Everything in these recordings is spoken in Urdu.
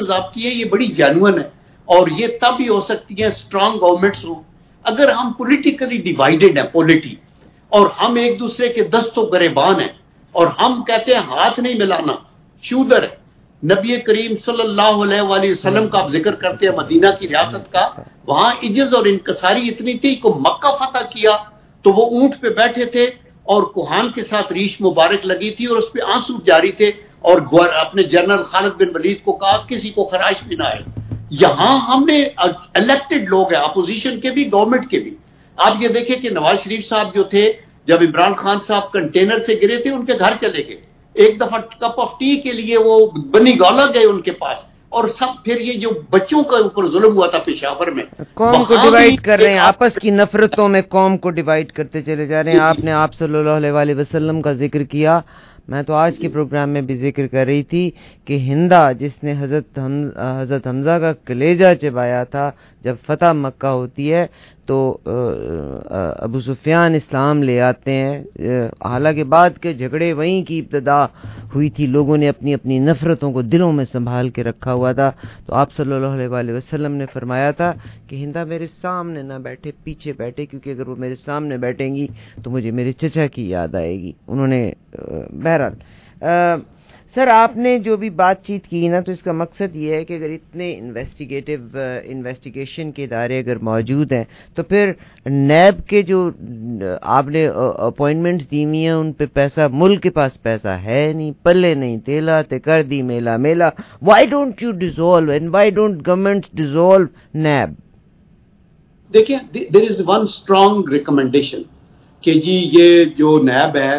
آپ کی ہے یہ بڑی جینوئن ہے، اور یہ تب ہی ہو سکتی ہے اسٹرانگ گورنمنٹس ہوں اگر ہم پولیٹیکلی ڈیوائیڈڈ ہیں اور ہم ایک دوسرے کے دست و گریبان ہیں، اور ہم کہتے ہیں ہاتھ نہیں ملانا شودر ہے۔ نبی کریم صلی اللہ علیہ وآلہ وسلم کا آپ ذکر کرتے ہیں مدینہ کی ریاست کا، وہاں عجز اور انکساری اتنی تھی کہ مکہ فتح کیا تو وہ اونٹ پہ بیٹھے تھے اور کوہان کے ساتھ ریش مبارک لگی تھی اور اس پہ آنسو جاری تھے، اور اپنے جنرل خالد بن ولید کو کہا کسی کو خراش بھی نہ آئے۔ یہاں ہم نے الیکٹڈ لوگ ہیں، اپوزیشن کے بھی گورنمنٹ کے بھی۔ آپ یہ دیکھیں کہ نواز شریف صاحب جو تھے جب عمران خان صاحب کنٹینر سے گرے تھے ان کے گھر چلے گئے، ایک دفعہ کپ آف ٹی کے لیے وہ بنی گالا گئے ان کے پاس، اور سب پھر یہ جو بچوں کا اوپر ظلم ہوا تھا پشاور میں، قوم کو ڈیوائیڈ کر رہے ہیں، آپس کی نفرتوں میں قوم کو ڈیوائیڈ کرتے چلے جا رہے ہیں۔ آپ نے آپ صلی اللہ علیہ وآلہ وسلم کا ذکر کیا، میں تو آج کے پروگرام میں بھی ذکر کر رہی تھی کہ ہندا جس نے حضرت حمزہ کا کلیجہ چبایا تھا جب فتح مکہ ہوتی ہے تو ابو سفیان اسلام لے آتے ہیں، حالانکہ بعد کے جھگڑے وہیں کی ابتدا ہوئی تھی، لوگوں نے اپنی اپنی نفرتوں کو دلوں میں سنبھال کے رکھا ہوا تھا، تو آپ صلی اللہ علیہ وآلہ وسلم نے فرمایا تھا کہ ہندا میرے سامنے نہ بیٹھے، پیچھے بیٹھے، کیونکہ اگر وہ میرے سامنے بیٹھیں گی تو مجھے میرے چچا کی یاد آئے گی۔ انہوں نے بہرحال سر آپ نے جو بھی بات چیت کی نا، تو اس کا مقصد یہ ہے کہ اگر اتنے انویسٹیگیشن کے ادارے اگر موجود ہیں تو پھر نیب کے جو آپ نے اپوائنٹمنٹس دی ہوئی ہیں ان پہ پیسہ، ملک کے پاس پیسہ ہے نہیں، پلے نہیں تیلا تے کر دی میلا میلا۔ Why don't you dissolve and why don't government dissolve NAB? دیکھیں there is one strong recommendation کہ جی یہ جو نیب ہے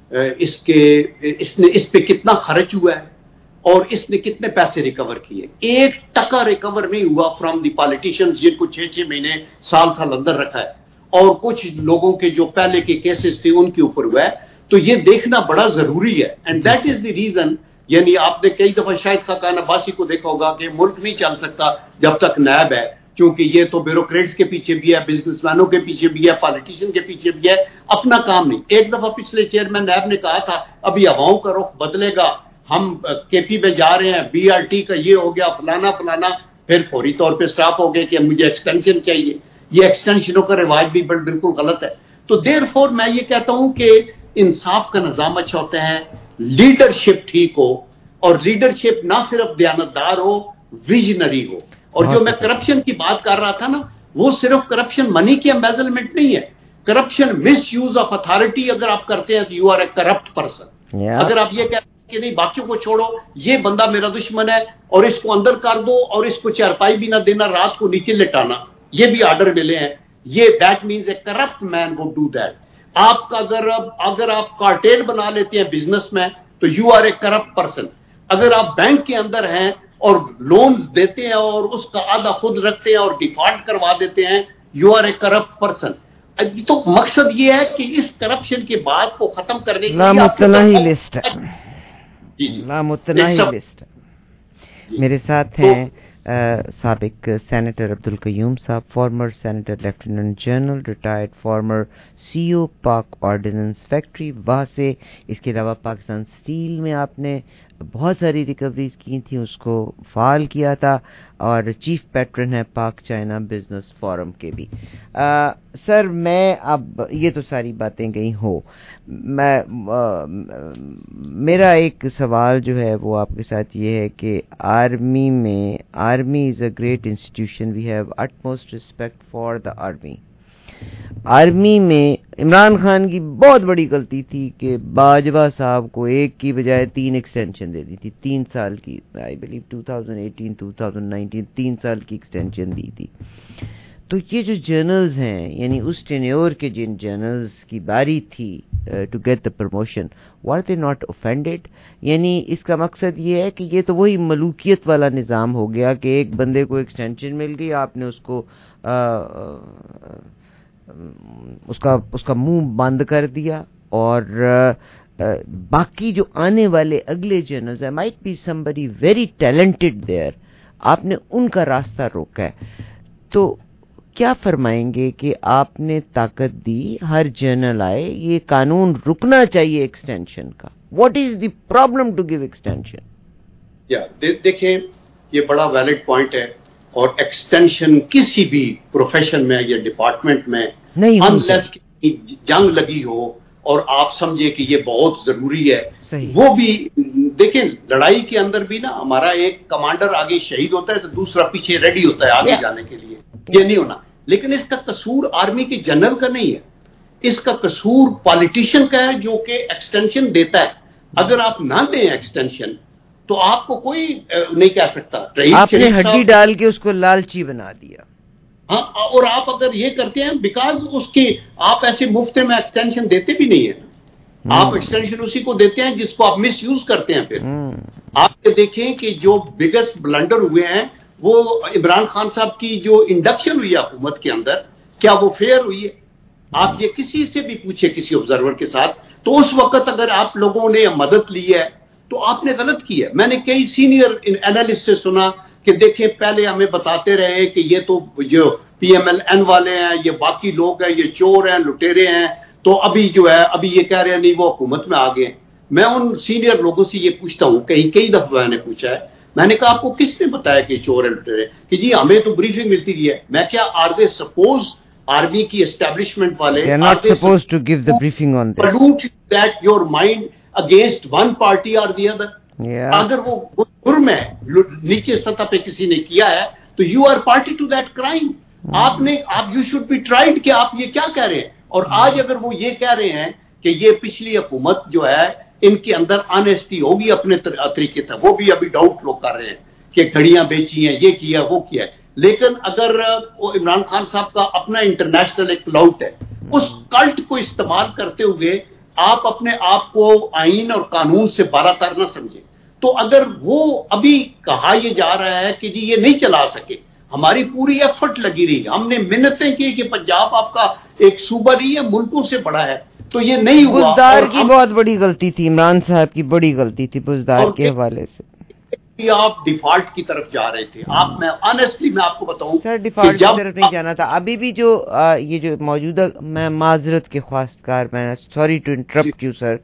اس پہ کتنا خرچ ہوا ہے اور اس نے کتنے پیسے ریکور کیے۔ 1% ریکور نہیں ہوا فرام دی پالیٹیشنز جن کو 6 مہینے سال اندر رکھا ہے، اور کچھ لوگوں کے جو پہلے کے کیسز تھے ان کے اوپر ہوا ہے، تو یہ دیکھنا بڑا ضروری ہے۔ And that is the reason, یعنی آپ نے کئی دفعہ شاید خاقان عباسی کو دیکھا ہوگا کہ ملک نہیں چل سکتا جب تک نیب ہے، کیونکہ یہ تو بیوروکریٹس کے پیچھے بھی ہے، بزنس مینوں کے پیچھے بھی ہے، پالیٹیشین کے پیچھے بھی ہے، اپنا کام نہیں۔ ایک دفعہ پچھلے چیئرمین نیب نے کہا تھا ابھی عواؤں کا رخ بدلے گا، ہم کے پی پہ جا رہے ہیں، بی آر ٹی کا یہ ہو گیا فلانا فلانا، پھر فوری طور پہ سٹاپ ہو گئے کہ مجھے ایکسٹینشن چاہیے۔ یہ ایکسٹینشنوں کا رواج بھی بالکل غلط ہے۔ تو دیر فور میں یہ کہتا ہوں کہ انصاف کا نظام اچھا ہوتا ہے، لیڈرشپ ٹھیک ہو، اور لیڈرشپ نہ صرف دیانتدار ہو، ویژنری ہو۔ اور جو میں کرپشن کی بات کر رہا تھا نا، وہ صرف کرپشن منی کی امبیزلمنٹ نہیں ہے، corruption misuse of authority اگر آپ کرتے ہیں تو you are a corrupt person. اگر آپ یہ کہتے ہیں کہ نہیں باقیوں کو چھوڑو، یہ بندہ میرا دشمن ہے اور اس کو اندر کر دو اور اس کو چارپائی بھی نہ دینا، رات کو نیچے لٹانا، یہ بھی آرڈر ملے ہیں، یہ that means a corrupt man would do that. آپ کا اگر آپ کارٹیل بنا لیتے ہیں بزنس میں تو you are a corrupt person. اگر آپ بینک کے اندر ہیں اور لونز دیتے ہیں اور اس کا آدھا خود رکھتے ہیں اور ڈیفالٹ کروا دیتے ہیں، you are a corrupt person. تو مقصد یہ ہے کہ اس کرپشن کی بات کو ختم کرنے کے لیے لامتناہی لسٹ ہے، لامتناہی لسٹ ہے۔ میرے ساتھ ہیں سابق سینیٹر عبدالقیوم صاحب، former senator lieutenant general retired, former C O Pak ordnance factory وہاں سے، اس کے علاوہ پاکستان سٹیل میں آپ نے بہت ساری ریکوریز کی تھیں، اس کو فعال کیا تھا، اور چیف پیٹرن ہے پاک چائنا بزنس فورم کے بھی۔ سر میں اب یہ تو ساری باتیں گئی ہو، میرا ایک سوال جو ہے وہ آپ کے ساتھ یہ ہے کہ army is a great institution, we have utmost respect for the army میں عمران خان کی بہت بڑی غلطی تھی کہ باجوہ صاحب کو 1 کی بجائے 3 ایکسٹینشن دے دی تھی، 3 سال کی، آئی بلیو 2018 2019 3 سال کی ایکسٹینشن دی تھی۔ تو یہ جو جرنلز ہیں، یعنی اس ٹینیور کے جن جرنلز کی باری تھی to get the promotion, were they not offended؟ یعنی اس کا مقصد یہ ہے کہ یہ تو وہی ملوکیت والا نظام ہو گیا کہ ایک بندے کو ایکسٹینشن مل گئی، آپ نے اس کو اس کا منہ بند کر دیا، اور باقی جو آنے والے اگلے جرنلز ہیں، might be somebody very talented there، آپ نے ان کا راستہ روکا ہے۔ تو کیا فرمائیں گے کہ آپ نے طاقت دی، ہر جرنل آئے، یہ قانون رکنا چاہیے ایکسٹینشن کا، what is the problem to give extension? دیکھیں یہ بڑا ویلڈ پوائنٹ ہے، اور ایکسٹینشن کسی بھی پروفیشن میں یا ڈپارٹمنٹ میں انلیس جنگ لگی ہو اور آپ سمجھے کہ یہ بہت ضروری ہے، وہ بھی دیکھیں لڑائی کے اندر بھی نا ہمارا ایک کمانڈر آگے شہید ہوتا ہے تو دوسرا پیچھے ریڈی ہوتا ہے آگے جانے کے لیے، یہ نہیں ہونا. لیکن اس کا قصور آرمی کے جنرل کا نہیں ہے، اس کا قصور پالیٹیشین کا ہے جو کہ ایکسٹینشن دیتا ہے. اگر آپ نہ دیں ایکسٹینشن تو آپ کو کوئی نہیں کہہ سکتا. آپ نے ہڈی ڈال کے اس کو لالچی بنا دیا. ہاں، اور آپ اگر یہ کرتے ہیں بیکاز اس کی آپ ایسے مفت میں ایکسٹینشن دیتے بھی نہیں ہیں، آپ ایکسٹینشن اسی کو دیتے ہیں جس کو آپ مس یوز کرتے ہیں. پھر آپ یہ دیکھیں کہ جو بگیسٹ بلنڈر ہوئے ہیں وہ عمران خان صاحب کی جو انڈکشن ہوئی ہے حکومت کے اندر، کیا وہ فیئر ہوئی ہے؟ آپ یہ کسی سے بھی پوچھے کسی آبزرور کے ساتھ، تو اس وقت اگر آپ لوگوں نے مدد لی ہے تو آپ نے غلط کی ہے. میں نے کئی سینئر اینالسٹ سے سنا کہ دیکھیں پہلے ہمیں بتاتے رہے کہ یہ تو جو پی ایم ایل این والے ہیں، یہ باقی لوگ ہیں، یہ چور ہیں، لٹیرے ہیں، تو ابھی جو ہے ابھی یہ کہہ رہے ہیں نہیں وہ حکومت میں آ گئے. میں ان سینئر لوگوں سے یہ پوچھتا ہوں، کئی دفعہ میں نے پوچھا ہے، میں نے کہا آپ کو کس نے بتایا کہ چور ہے لٹیرے؟ کہ جی ہمیں تو بریفنگ ملتی رہی ہے. میں کیا آر دے سپوز آرمی کی اسٹیبلشم والے They are not supposed to give the briefing on this. Pollute that your mind against one party or the other. اگر وہ جرم ہے نیچے سطح پہ کسی نے کیا ہے تو you are party to that crime. آپ یو شوڈ بی ٹرائیڈ کہ آپ یہ کیا کہہ رہے ہیں. اور آج اگر وہ یہ کہہ رہے ہیں کہ یہ پچھلی حکومت جو ہے ان کے اندر آنیسٹی ہوگی اپنے طریقے سے، وہ بھی ابھی ڈاؤٹ لوگ کر رہے ہیں کہ گھڑیاں بیچی ہیں، یہ کیا وہ کیا ہے. لیکن اگر عمران خان صاحب کا اپنا انٹرنیشنل ایک کلاؤٹ ہے، اس کلٹ کو استعمال کرتے ہوئے آپ اپنے آپ کو آئین اور قانون سے بالاتر نہ سمجھیں. تو اگر وہ ابھی کہا یہ جا رہا ہے کہ جی یہ نہیں چلا سکے، ہماری پوری ایفرٹ لگی رہی، ہم نے محنتیں کی کہ پنجاب آپ کا ایک صوبہ نہیں ہے، ملکوں سے بڑا ہے، تو یہ نہیں ہوا. بزدار کی بہت بڑی غلطی تھی، عمران صاحب کی بڑی غلطی تھی بزدار کے حوالے سے. آپ ڈیفالٹ کی طرف جا رہے تھے. میں آنیسٹلی میں آپ کو بتاؤں سر ڈیفالٹ کی طرف نہیں جانا تھا. ابھی بھی جو یہ جو موجودہ، میں معذرت کے خواستگار، میں sorry to interrupt you sir,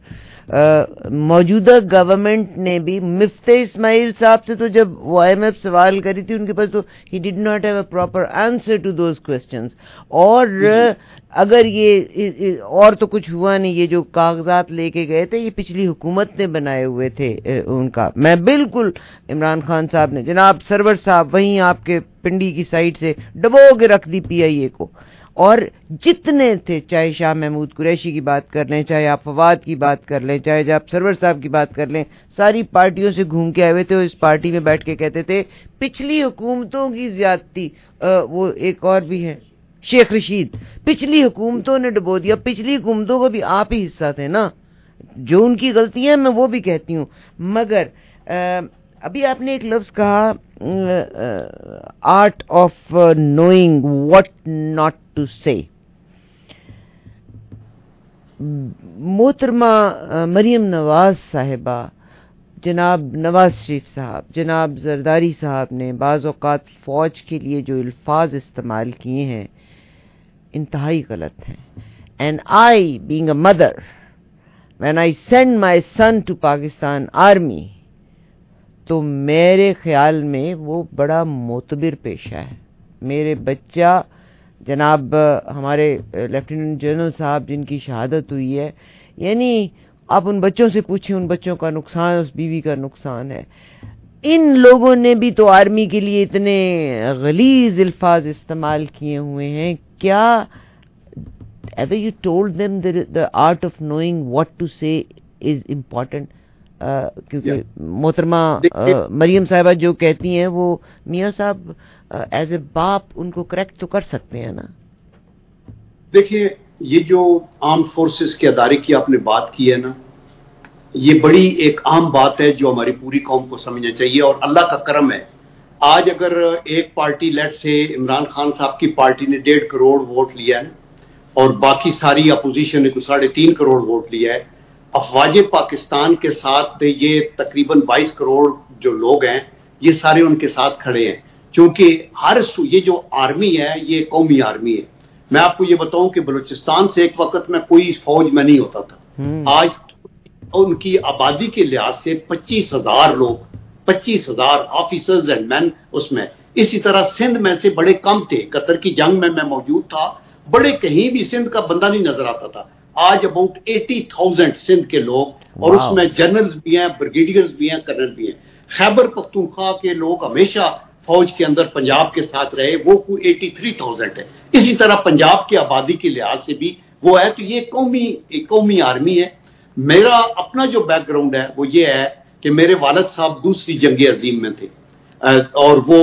موجودہ گورنمنٹ نے بھی مفتی اسماعیل صاحب سے تو جب وہ آئی ایم ایف سوال کری تھی ان کے پاس تو ہی did not have a proper answer to those questions. اور اگر یہ اور تو کچھ ہوا نہیں، یہ جو کاغذات لے کے گئے تھے یہ پچھلی حکومت نے بنائے ہوئے تھے ان کا. میں بالکل عمران خان صاحب نے، جناب سرور صاحب وہیں آپ کے پنڈی کی سائڈ سے ڈبو کے رکھ دی پی آئی اے کو، اور جتنے تھے، چاہے شاہ محمود قریشی کی بات کر لیں، چاہے آپ فواد کی بات کر لیں، چاہے آپ سرور صاحب کی بات کر لیں، ساری پارٹیوں سے گھوم کے آئے ہوئے تھے. اس پارٹی میں بیٹھ کے کہتے تھے پچھلی حکومتوں کی زیادتی. وہ ایک اور بھی ہے شیخ رشید، پچھلی حکومتوں نے ڈبو دیا. پچھلی حکومتوں کو بھی آپ ہی حصہ تھے نا، جو ان کی غلطیاں میں وہ بھی کہتی ہوں. مگر ابھی آپ نے ایک لفظ کہا art of knowing what not to say. محترمہ مریم نواز صاحبہ، جناب نواز شریف صاحب، جناب زرداری صاحب نے بعض اوقات فوج کے لیے جو الفاظ استعمال کیے ہیں انتہائی غلط ہیں. And I being a mother when I send my son to Pakistan Army تو میرے خیال میں وہ بڑا معتبر پیشہ ہے. میرے بچہ جناب ہمارے لیفٹیننٹ جنرل صاحب جن کی شہادت ہوئی ہے، یعنی آپ ان بچوں سے پوچھیں، ان بچوں کا نقصان، اس بیوی کا نقصان ہے. ان لوگوں نے بھی تو آرمی کے لیے اتنے غلیظ الفاظ استعمال کیے ہوئے ہیں. کیا ever you told them the art of knowing what to say is important? کیونکہ محترمہ مریم صاحبہ جو کہتی ہیں وہ میاں صاحب ایز اے باپ ان کو کریکٹ تو کر سکتے ہیں نا. دیکھیے یہ جو آرمڈ فورسز کے ادارے کی آپ نے بات کی ہے نا، یہ بڑی ایک عام بات ہے جو ہماری پوری قوم کو سمجھنا چاہیے. اور اللہ کا کرم ہے، آج اگر ایک پارٹی لیٹ سے عمران خان صاحب کی پارٹی نے 1.5 کروڑ ووٹ لیا ہے اور باقی ساری اپوزیشن نے 3.5 کروڑ ووٹ لیا ہے، افواج پاکستان کے ساتھ یہ تقریباً 22 کروڑ جو لوگ ہیں یہ سارے ان کے ساتھ کھڑے ہیں. کیونکہ یہ جو آرمی ہے یہ قومی آرمی ہے. میں آپ کو یہ بتاؤں کہ بلوچستان سے ایک وقت میں کوئی فوج میں نہیں ہوتا تھا، آج ان کی آبادی کے لحاظ سے 25,000 لوگ 25,000 آفیسرز اینڈ مین اس میں. اسی طرح سندھ میں سے بڑے کم تھے. قطر کی جنگ میں موجود تھا, بڑے کہیں بھی سندھ کا بندہ نہیں نظر آتا تھا. آج اباؤٹ 80,000 سندھ کے لوگ, اور اس میں جنرلز بھی ہیں, بریگیڈیئرز بھی ہیں, کرنل بھی ہیں. خیبر پختونخوا کے لوگ ہمیشہ فوج کے اندر پنجاب کے ساتھ رہے, وہ کوئی 83,000 ہے. اسی طرح پنجاب کی آبادی کے لحاظ سے بھی وہ ہے. تو یہ قومی آرمی ہے. میرا اپنا جو بیک گراؤنڈ ہے وہ یہ ہے کہ میرے والد صاحب دوسری جنگ عظیم میں تھے, اور وہ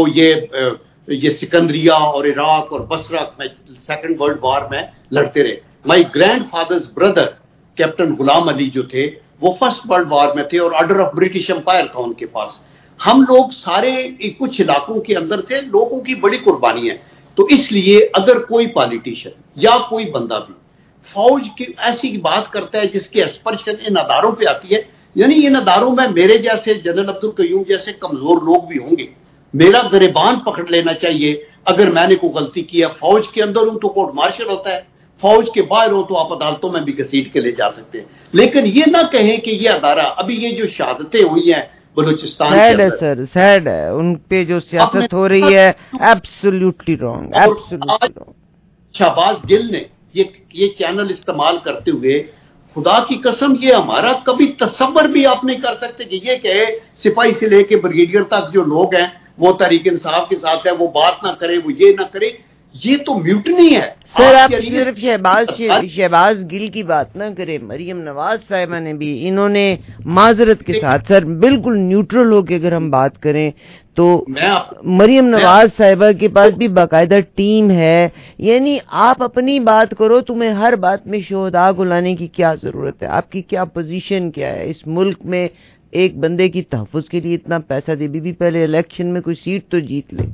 یہ سکندریہ اور عراق اور بصرہ میں سیکنڈ ورلڈ وار میں لڑتے رہے. My grandfather's brother captain Ghulam Ali جو تھے وہ فرسٹ ورلڈ وار میں تھے, اور آرڈر آف برٹش امپائر تھا ان کے پاس. ہم لوگ سارے کچھ علاقوں کے اندر سے لوگوں کی بڑی قربانی ہے. تو اس لیے اگر کوئی پالیٹیشین یا کوئی بندہ بھی فوج کی ایسی بات کرتا ہے جس کے اسپرشن ان اداروں پہ آتی ہے, یعنی ان اداروں میں میرے جیسے جنرل عبدالقیوم جیسے کمزور لوگ بھی ہوں گے. میرا گریبان پکڑ لینا چاہیے اگر میں نے کوئی غلطی کی ہے. فوج کے اندر ہوں تو کورٹ مارشل ہوتا ہے, فوج کے باہر ہو تو آپ عدالتوں میں بھی گھسیٹ کے لے جا سکتے ہیں. لیکن یہ نہ کہیں کہ یہ ادارہ ابھی یہ جو شہادتیں ہوئی ہیں بلوچستان کے اندر, سر سیڈ ہے ان پہ جو سیاست ہو رہی ہے, absolutely wrong, absolutely wrong. Shahbaz Gill نے یہ چینل استعمال کرتے ہوئے, خدا کی قسم یہ ہمارا کبھی تصور بھی آپ نہیں کر سکتے کہ یہ کہے سپاہی سے لے کے بریگیڈیئر تک جو لوگ ہیں وہ تحریک انصاف کے ساتھ ہے, وہ بات نہ کرے, وہ یہ نہ کرے. یہ تو میوٹنی ہے. سر آپ صرف شہباز گل کی بات نہ کریں, مریم نواز صاحبہ نے بھی, انہوں نے معذرت کے ساتھ سر بالکل نیوٹرل ہو کے اگر ہم بات کریں تو مریم نواز صاحبہ کے پاس بھی باقاعدہ ٹیم ہے. یعنی آپ اپنی بات کرو, تمہیں ہر بات میں شہداء کو لانے کی کیا ضرورت ہے؟ آپ کی کیا پوزیشن کیا ہے اس ملک میں؟ ایک بندے کی تحفظ کے لیے اتنا پیسہ دے, بھی پہلے الیکشن میں کوئی سیٹ تو جیت لے.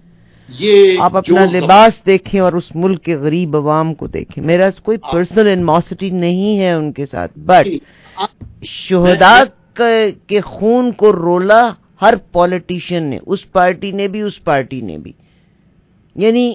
آپ اپنا لباس دیکھیں اور اس ملک کے غریب عوام کو دیکھیں. میرا کوئی پرسنل انموسٹی نہیں ہے ان کے ساتھ, بٹ شہداء کے خون کو رولا ہر پولیٹیشین نے, اس پارٹی نے بھی, اس پارٹی نے بھی. یعنی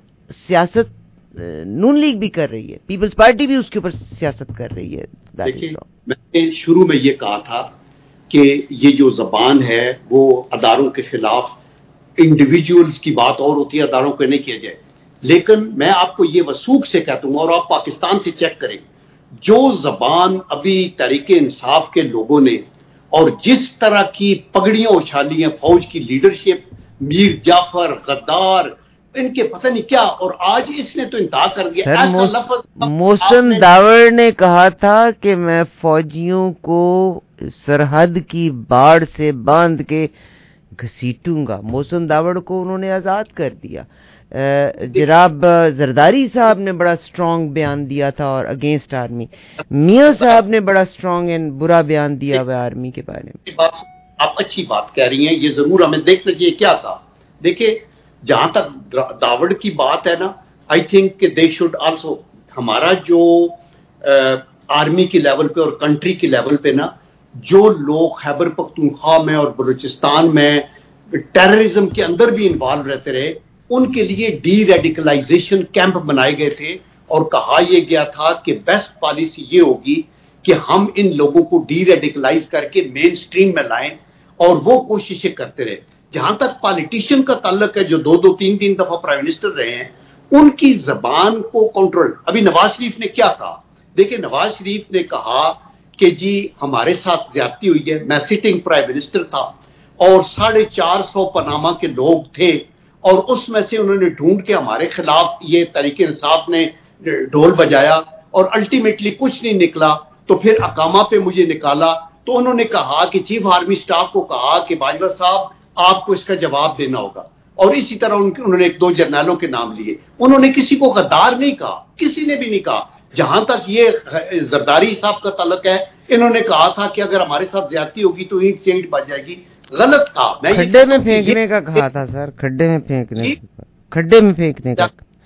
سیاست نون لیگ بھی کر رہی ہے, پیپلز پارٹی بھی اس کے اوپر سیاست کر رہی ہے. دیکھیں میں نے شروع میں یہ کہا تھا کہ یہ جو زبان ہے وہ اداروں کے خلاف, انڈیویجولز کی بات اور ہوتی ہے, اداروں کو نہیں کیا جائے. لیکن میں آپ کو یہ وثوق سے کہتا ہوں, اور آپ پاکستان سے چیک کریں, جو زبان ابھی تحریک انصاف کے لوگوں نے اور جس طرح کی پگڑیاں اچھالی ہیں فوج کی لیڈرشپ, میر جعفر, غدار, ان کے پتہ نہیں کیا, اور آج اس نے تو انتہا کر دیا. ایسا لفظ محسن داور نے کہا تھا کہ میں فوجیوں کو سرحد کی باڑ سے باندھ کے گھسیٹوں گا. محسن داور کو انہوں نے آزاد کر دیا. جناب زرداری صاحب نے بڑا سٹرونگ بیان دیا تھا اور اگینسٹ آرمی. میاں صاحب نے بڑا سٹرونگ اینڈ برا بیان دیا ہوا آرمی کے بارے میں. آپ اچھی بات کہہ رہی ہیں, یہ ضرور ہمیں دیکھنا چاہیے کیا تھا. دیکھیں جہاں تک داوڑ کی بات ہے نا, آئی تھنک کہ دے شوڈ آلسو, ہمارا جو آرمی کی لیول پہ اور کنٹری کی لیول پہ نا, جو لوگ خیبر پختونخوا میں اور بلوچستان میں ٹیررزم کے اندر بھی انوالو رہتے رہے, ان کے لیے ڈی ریڈیکلائزیشن کیمپ بنائے گئے تھے, اور کہا یہ گیا تھا کہ بیسٹ پالیسی یہ ہوگی کہ ہم ان لوگوں کو ڈی ریڈیکلائز کر کے مین سٹریم میں لائیں, اور وہ کوششیں کرتے رہے. جہاں تک پالیٹیشین کا تعلق ہے جو 2-3 دفعہ پرائم منسٹر رہے ہیں, ان کی زبان کو کنٹرول. ابھی نواز شریف نے کیا کہا, دیکھیں نواز شریف نے کہا کہ جی ہمارے ساتھ زیادتی ہوئی ہے. میں سٹنگ پرائم منسٹر تھا اور 450 پاناما کے لوگ تھے, اور اس میں سے انہوں نے ڈھونڈ کے ہمارے خلاف یہ تحریک انصاف نے ڈھول بجایا, اور الٹیمیٹلی کچھ نہیں نکلا. تو پھر اقامہ پہ مجھے نکالا, تو انہوں نے کہا کہ چیف آرمی سٹاف کو کہا کہ باجوہ صاحب آپ کو اس کا جواب دینا ہوگا, اور اسی طرح انہوں نے 1-2 جرنیلوں کے نام لیے. انہوں نے کسی کو غدار نہیں کہا, کسی نے بھی نہیں کہا. جہاں تک یہ زرداری صاحب کا تعلق ہے, انہوں نے کہا تھا کہ اگر ہمارے ساتھ زیادتی ہوگی تو اینٹ چینٹ بچ جائے گی. غلط تھا. کھڈے میں پھینکنے کا کہا تھا سر, کھڈے میں پھینکنے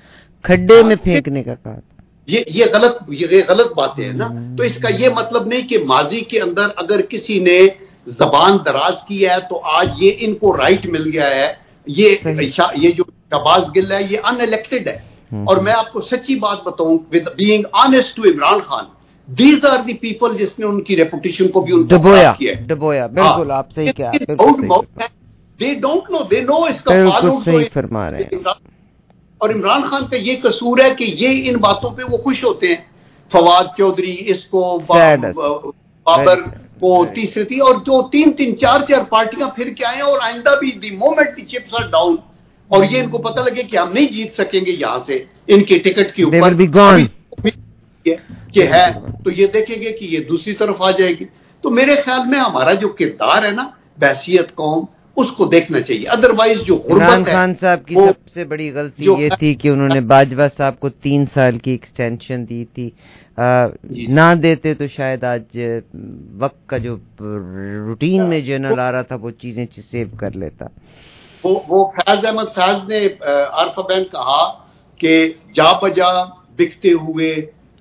کا کہا تھا. یہ غلط باتیں ہیں نا. تو اس کا یہ مطلب نہیں کہ ماضی کے اندر اگر کسی نے زبان دراز کی ہے تو آج یہ ان کو رائٹ مل گیا ہے. یہ جو شہباز گل ہے یہ ان الیکٹڈ ہے. اور میں آپ کو سچی بات بتاؤں, with being honest to Imran Khan, These are the people जिसने उनकी रेपुटेशन को भी डुबोया। बिल्कुल आप सही कहा, they don't know, they know इसका बिल्कुल सही फरमा रहे हैं। और इमरान खान का ये कसूर है कि ये इन बातों पे वो खुश होते हैं, फवाद चौधरी इसको, बाबर को तीसरी थी, और जो तीन चार पार्टियां फिर के आए, और आइंदा भी the moment the chips are down और ये इनको पता लगे कि हम नहीं जीत सकेंगे यहां से इनके टिकट के ऊपर कि है, तो ये देखेंगे कि ये दूसरी तरफ आ जाएगी। तो मेरे ख्याल में हमारा जो किरदार है ना बहसियत कौम, उसको देखना चाहिए। अदरवाइज जो इमरान खान साहब की सबसे बड़ी गलती ये थी कि उन्होंने बाजवा साहब को 3 साल की एक्सटेंशन दी थी। ना देते तो शायद आज वक्त का जो रूटीन में जनरल आ रहा था वो चीजें सेव कर लेता। वो फैज अहमद फैज ने आरफा बहन कहा कि जा बजा बिकते हुए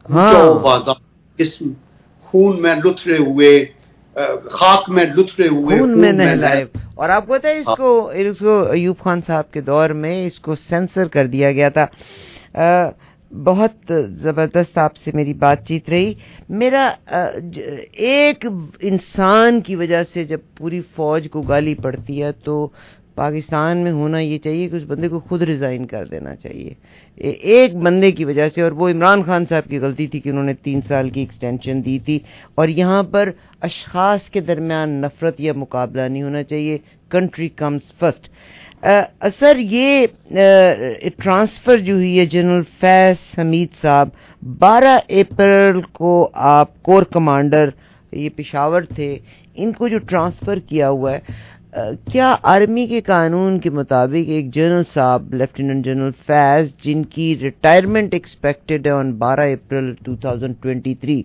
इस खून में लुथरे हुए, खाक में लुथरे हुए, खून में नहलाए। और आपको पता है इसको अयूब खान साहब के दौर में इसको सेंसर कर दिया गया था। बहुत जबरदस्त आपसे मेरी बातचीत रही। मेरा एक इंसान की वजह से जब पूरी फौज को गाली पड़ती है तो पाकिस्तान में होना ये चाहिए कि उस बंदे को खुद रिजाइन कर देना चाहिए, एक बंदे की वजह से। और वो इमरान खान साहब की गलती थी कि उन्होंने 3 साल की एक्सटेंशन दी थी। और यहाँ पर अशखास के दरमियान नफरत या मुकाबला नहीं होना चाहिए, कंट्री कम्स फर्स्ट। सर ये ट्रांसफर जो हुई है जनरल फैज हमीद साहब, 12 अप्रैल को आप कोर कमांडर, ये पेशावर थे, इनको जो ट्रांसफर किया हुआ है, क्या आर्मी के कानून के मुताबिक एक जनरल साहब लेफ्टिनेंट जनरल फैज जिनकी रिटायरमेंट एक्सपेक्टेड है ऑन 12 अप्रैल 2023,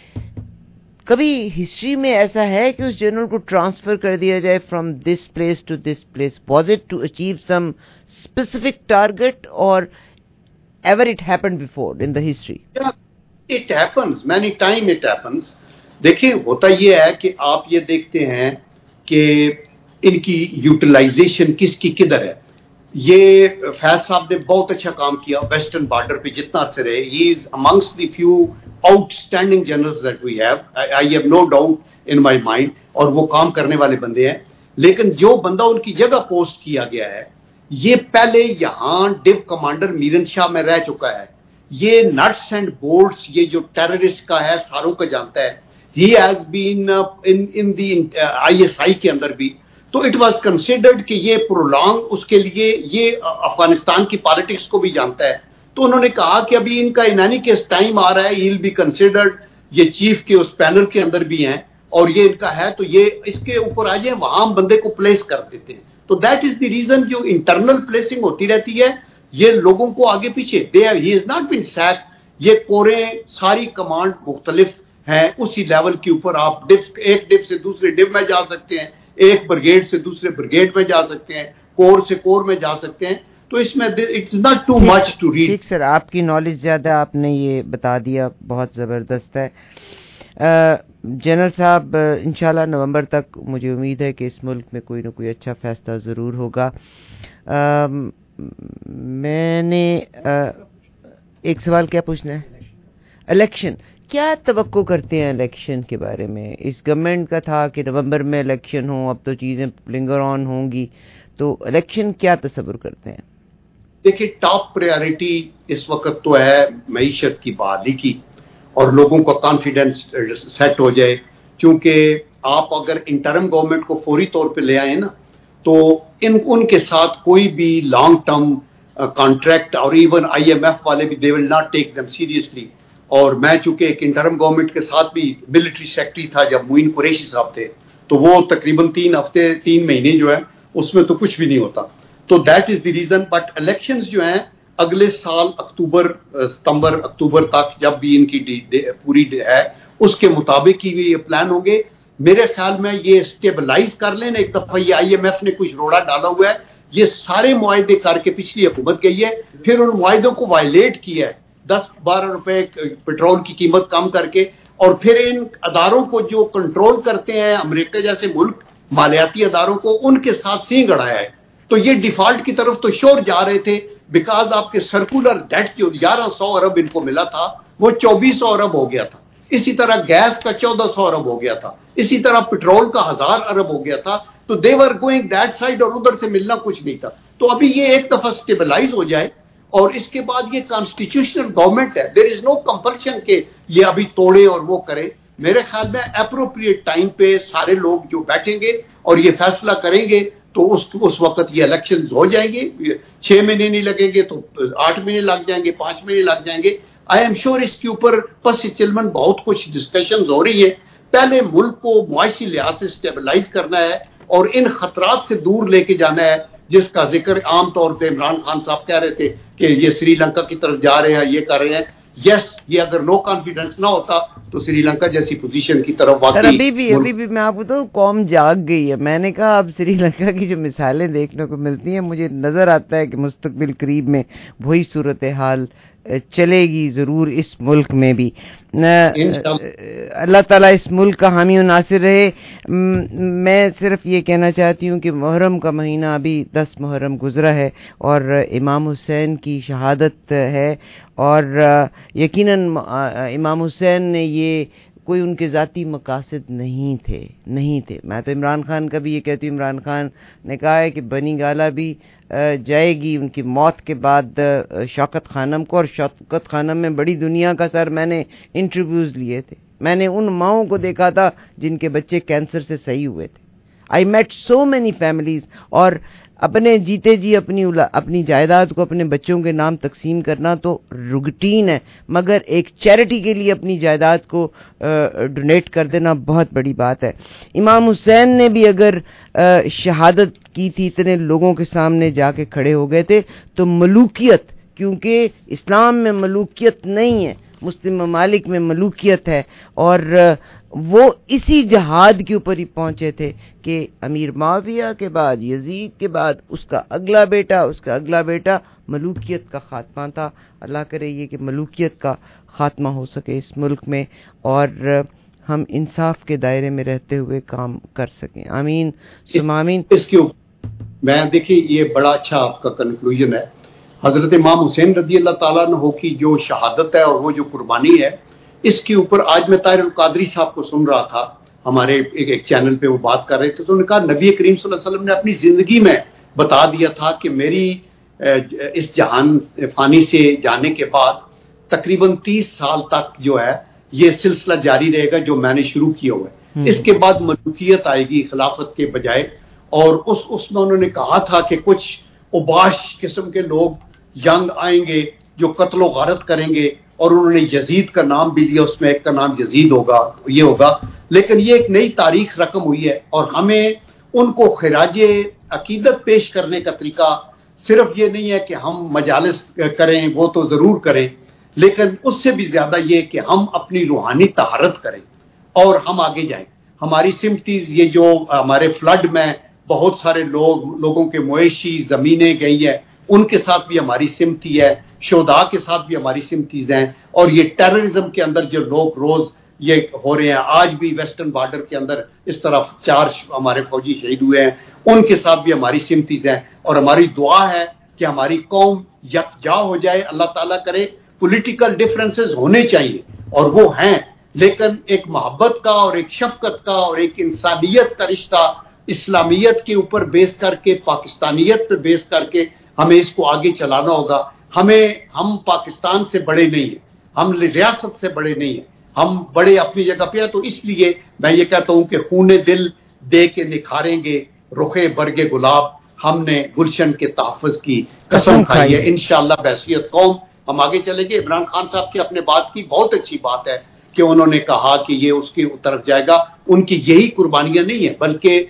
कभी हिस्ट्री में ऐसा है कि उस जनरल को ट्रांसफर कर दिया जाए from this place to this place? Was it to achieve some specific target और ever it happened before in the history? It happens many time, it happens. देखिए होता ये है कि आप ये देखते हैं कि इनकी यूटिलाइजेशन किसकी किधर है। ये फैज साहब ने बहुत अच्छा काम किया वेस्टर्न बॉर्डर पे जितना अरसे रहे। He is amongst the few outstanding generals that we have, I have no doubt in my mind, और वो काम करने वाले बंदे हैं। लेकिन जो बंदा उनकी जगह पोस्ट किया गया है, ये पहले यहां डिव कमांडर मीरन शाह में रह चुका है। ये नट्स एंड बोल्ट्स, ये जो टेररिस्ट का है सारों को जानता है। He has been in the ISI के अंदर भी। तो इट वाज कंसिडर्ड कि ये प्रोलॉन्ग, उसके लिए ये अफगानिस्तान की पॉलिटिक्स को भी जानता है। तो उन्होंने कहा कि अभी इनका इन एनी केस टाइम आ रहा है, ही विल बी कंसिडर्ड, ये चीफ के उस पैनल के अंदर भी हैं और ये इनका है, तो ये इसके ऊपर आ जाए, वहां हम बंदे को प्लेस कर देते हैं। तो दैट इज द रीजन, जो इंटरनल प्लेसिंग होती रहती है, ये लोगों को आगे पीछे, he is not been sack. ये कोरे सारी कमांड मुख्तलिफ है, उसी लेवल के ऊपर आप एक डिव से दूसरे डिव में जा सकते हैं, एक ब्रिगेड से दूसरे ब्रिगेड में जा सकते हैं, कोर से कोर में जा सकते हैं। तो इसमें it's not too much to read. ठीक सर, आपकी नॉलेज ज्यादा, आपने ये बता दिया, बहुत जबरदस्त है। जनरल साहब इंशाल्लाह नवंबर तक मुझे उम्मीद है कि इस मुल्क में कोई ना कोई अच्छा फैसला जरूर होगा। मैंने एक सवाल क्या पूछना है, इलेक्शन, क्या तवक्को करते हैं इलेक्शन के बारे में? इस गवर्नमेंट का था कि नवंबर में इलेक्शन हो, अब तो चीजें लिंगर ऑन होंगी, तो इलेक्शन क्या तस्वुर करते हैं? देखिए टॉप प्रायोरिटी इस वक्त तो है मईशत की बहाली की और लोगों का कॉन्फिडेंस सेट हो जाए। क्योंकि आप अगर इंटरिम गवर्नमेंट को फौरी तौर पे ले आए ना, तो उनके साथ कोई भी लॉन्ग टर्म कॉन्ट्रैक्ट और इवन IMF वाले भी they will not take them seriously. और मैं चूंकि एक इंटरिम गवर्नमेंट के साथ भी मिलिट्री सेक्रेटरी था जब मोइन कुरैशी साहब थे, तो वो तकरीबन 3 हफ्ते 3 महीने जो है उसमें तो कुछ भी नहीं होता। तो that is the reason. But elections जो हैं अगले साल सितंबर अक्टूबर तक, जब भी इनकी पूरी है उसके मुताबिक ही ये प्लान होंगे। मेरे ख्याल में ये स्टेबलाइज कर लेना। एक दफा ये IMF ने कुछ रोड़ा डाला हुआ है, ये सारे मुआहदे करके पिछली हुकूमत गई है, फिर उन मुआहदों को वायलेट किया है 10-12 रुपए पेट्रोल की कीमत कम करके, और फिर इन अदारों को जो कंट्रोल करते हैं अमेरिका जैसे मुल्क, मालियाती अदारों को, उनके साथ सींग अड़ाया है। तो ये डिफॉल्ट की तरफ तो श्योर जा रहे थे, बिकॉज आपके सर्कुलर डेट जो 1100 अरब इनको मिला था वो 2400 अरब हो गया था। اسی طرح گیس کا 1400 ارب ہو گیا تھا, اسی طرح پیٹرول کا 1000 ارب ہو گیا تھا. تو they were going that side, اور ادھر سے ملنا کچھ نہیں تھا. تو ابھی یہ ایک دفعہ اسٹیبلائز ہو جائے اور اس کے بعد یہ کانسٹیٹیوشنل گورنمنٹ ہے, دیر از نو کمپلشن کہ یہ ابھی توڑے اور وہ کرے. میرے خیال میں اپروپریٹ ٹائم پہ سارے لوگ جو بیٹھیں گے اور یہ فیصلہ کریں گے تو اس وقت یہ الیکشن ہو جائیں گے. 6 مہینے نہیں لگیں گے تو 8 مہینے لگ جائیں گے, 5 مہینے لگ جائیں گے. آئی ایم شیور اس کے اوپر پس چلمن بہت کچھ ڈسکشنز ہو رہی ہے. پہلے ملک کو معاشی لحاظ سے اسٹیبلائز کرنا ہے اور ان خطرات سے دور لے کے جانا ہے جس کا ذکر عام طور پہ عمران خان صاحب کہہ رہے تھے کہ یہ سری لنکا کی طرف جا رہے ہیں, یہ کر رہے ہیں. یس, یہ اگر نو کانفیڈنس نہ ہوتا تو سری لنکا جیسی پوزیشن کی طرف واقعی ابھی بھی میں آپ کو تو قوم جاگ گئی ہے. میں نے کہا اب سری لنکا کی جو مثالیں دیکھنے کو ملتی ہیں, مجھے نظر آتا ہے کہ مستقبل قریب میں وہی صورتحال چلے گی ضرور اس ملک میں بھی. اللہ تعالیٰ اس ملک کا حامی و ناصر رہے. میں صرف یہ کہنا چاہتی ہوں کہ محرم کا مہینہ ابھی 10 محرم گزرا ہے اور امام حسین کی شہادت ہے, اور یقیناً امام حسین نے یہ کوئی ان کے ذاتی مقاصد نہیں تھے. میں تو عمران خان کا بھی یہ کہتی ہوں, عمران خان نے کہا ہے کہ بنی گالا بھی جائے گی ان کی موت کے بعد شوکت خانم کو, اور شوکت خانم میں بڑی دنیا کا سر میں نے انٹرویوز لیے تھے. میں نے ان ماؤں کو دیکھا تھا جن کے بچے کینسر سے صحیح ہوئے تھے. I met so many families. اور اپنے جیتے جی اپنی جائیداد کو اپنے بچوں کے نام تقسیم کرنا تو روٹین ہے, مگر ایک چیریٹی کے لیے اپنی جائیداد کو ڈونیٹ کر دینا بہت بڑی بات ہے. امام حسین نے بھی اگر شہادت کی تھی, اتنے لوگوں کے سامنے جا کے کھڑے ہو گئے تھے, تو ملوکیت, کیونکہ اسلام میں ملوکیت نہیں ہے, مسلم ممالک میں ملوکیت ہے, اور وہ اسی جہاد کے اوپر ہی پہنچے تھے کہ امیر معاویہ کے بعد, یزید کے بعد اس کا اگلا بیٹا ملوکیت کا خاتمہ تھا. اللہ کرے یہ کہ ملوکیت کا خاتمہ ہو سکے اس ملک میں, اور ہم انصاف کے دائرے میں رہتے ہوئے کام کر سکیں. آمین ثم آمین. اس کی میں دیکھیں یہ بڑا اچھا آپ کا کنکلوژن ہے. حضرت امام حسین رضی اللہ تعالیٰ عنہ کی جو شہادت ہے اور وہ جو قربانی ہے, اس کے اوپر آج میں طاہر القادری صاحب کو سن رہا تھا, ہمارے ایک چینل پہ وہ بات کر رہے تھے, تو انہوں نے کہا نبی کریم صلی اللہ علیہ وسلم نے اپنی زندگی میں بتا دیا تھا کہ میری اس جہان فانی سے جانے کے بعد تقریباً 30 سال تک جو ہے یہ سلسلہ جاری رہے گا جو میں نے شروع کیا ہوا ہے. اس کے بعد ملوکیت آئے گی خلافت کے بجائے, اور اس میں انہوں نے کہا تھا کہ کچھ اوباش قسم کے لوگ ینگ آئیں گے جو قتل و غارت کریں گے, اور انہوں نے یزید کا نام بھی لیا, اس میں ایک کا نام یزید ہوگا, یہ ہوگا. لیکن یہ ایک نئی تاریخ رقم ہوئی ہے, اور ہمیں ان کو خراج عقیدت پیش کرنے کا طریقہ صرف یہ نہیں ہے کہ ہم مجالس کریں, وہ تو ضرور کریں, لیکن اس سے بھی زیادہ یہ کہ ہم اپنی روحانی طہارت کریں اور ہم آگے جائیں. ہماری سمپتیز, یہ جو ہمارے فلڈ میں بہت سارے لوگوں کے معاشی زمینیں گئی ہیں, ان کے ساتھ بھی ہماری سمتی ہے, شہداء کے ساتھ بھی ہماری سمتیز ہیں, اور یہ ٹیررزم کے اندر جو لوگ روز یہ ہو رہے ہیں, آج بھی ویسٹرن بارڈر کے اندر اس طرف 4 ہمارے فوجی شہید ہوئے ہیں, ان کے ساتھ بھی ہماری سمتیز ہیں. اور ہماری دعا ہے کہ ہماری قوم یکجا ہو جائے, اللہ تعالیٰ کرے. پولیٹیکل ڈفرینسز ہونے چاہیے اور وہ ہیں, لیکن ایک محبت کا اور ایک شفقت کا اور ایک انسانیت کا رشتہ اسلامیت کے اوپر بیس کر کے, پاکستانیت پہ بیس کر کے ہمیں اس کو آگے چلانا ہوگا. ہم پاکستان سے بڑے نہیں ہیں, ہم ریاست سے بڑے نہیں ہیں, ہم بڑے اپنی جگہ پہ ہیں. تو اس لیے میں یہ کہتا ہوں کہ خون دل دے کے نکھاریں گے رخے برگے گلاب, ہم نے گلشن کے تحفظ کی قسم کھائی ہے. انشاءاللہ بحیثیت قوم ہم آگے چلیں گے. عمران خان صاحب کی اپنے بات کی بہت اچھی بات ہے کہ انہوں نے کہا کہ یہ اس کی طرف جائے گا. ان کی یہی قربانیاں نہیں ہیں, بلکہ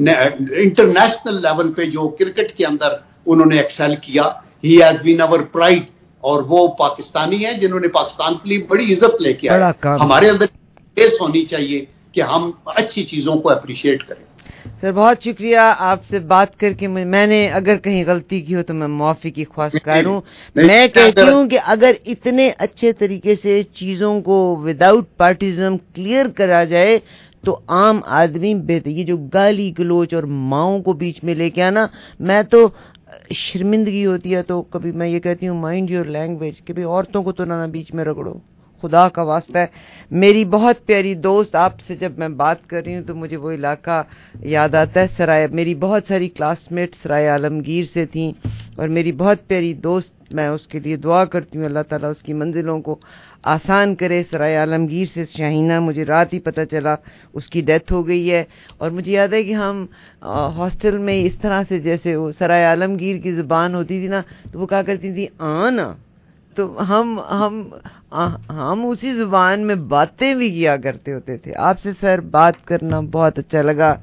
انٹرنیشنل لیول پہ جو کرکٹ کے اندر انہوں نے ایکسل کیا, he has been our pride, اور وہ پاکستانی ہیں جنہوں نے پاکستان کے لیے بڑی عزت لے کے آئے. ہمارے اندر اس ہونی چاہیے کہ ہم اچھی چیزوں کو اپریشیٹ کریں. سر بہت شکریہ آپ سے بات کر کے. میں نے اگر کہیں غلطی کی ہو تو میں معافی کی خواستگار ہوں. میں کہتی ہوں کہ اگر اتنے اچھے طریقے سے چیزوں کو وداؤٹ پارٹیزم کلیئر کرا جائے تو عام آدمی بہتر. یہ جو گالی گلوچ اور ماؤں کو بیچ میں لے کے آنا, میں تو شرمندگی ہوتی ہے تو کبھی میں یہ کہتی ہوں مائنڈ یور لینگویج, کہ بھی عورتوں کو تو نہ بیچ میں رگڑو, خدا کا واسطہ ہے. میری بہت پیاری دوست, آپ سے جب میں بات کر رہی ہوں تو مجھے وہ علاقہ یاد آتا ہے سرائے. میری بہت ساری کلاس میٹ سرائے عالمگیر سے تھیں اور میری بہت پیاری دوست, میں اس کے لیے دعا کرتی ہوں اللہ تعالیٰ اس کی منزلوں کو آسان کرے. سرائے عالمگیر سے شاہینہ, مجھے رات ہی پتہ چلا اس کی ڈیتھ ہو گئی ہے. اور مجھے یاد ہے کہ ہم ہاسٹل میں اس طرح سے, جیسے وہ سرائے عالمگیر کی زبان ہوتی تھی نا, تو وہ کہا کرتی تھی آنا, تو ہم اسی زبان میں باتیں بھی کیا کرتے ہوتے تھے. آپ سے سر بات کرنا بہت اچھا لگا.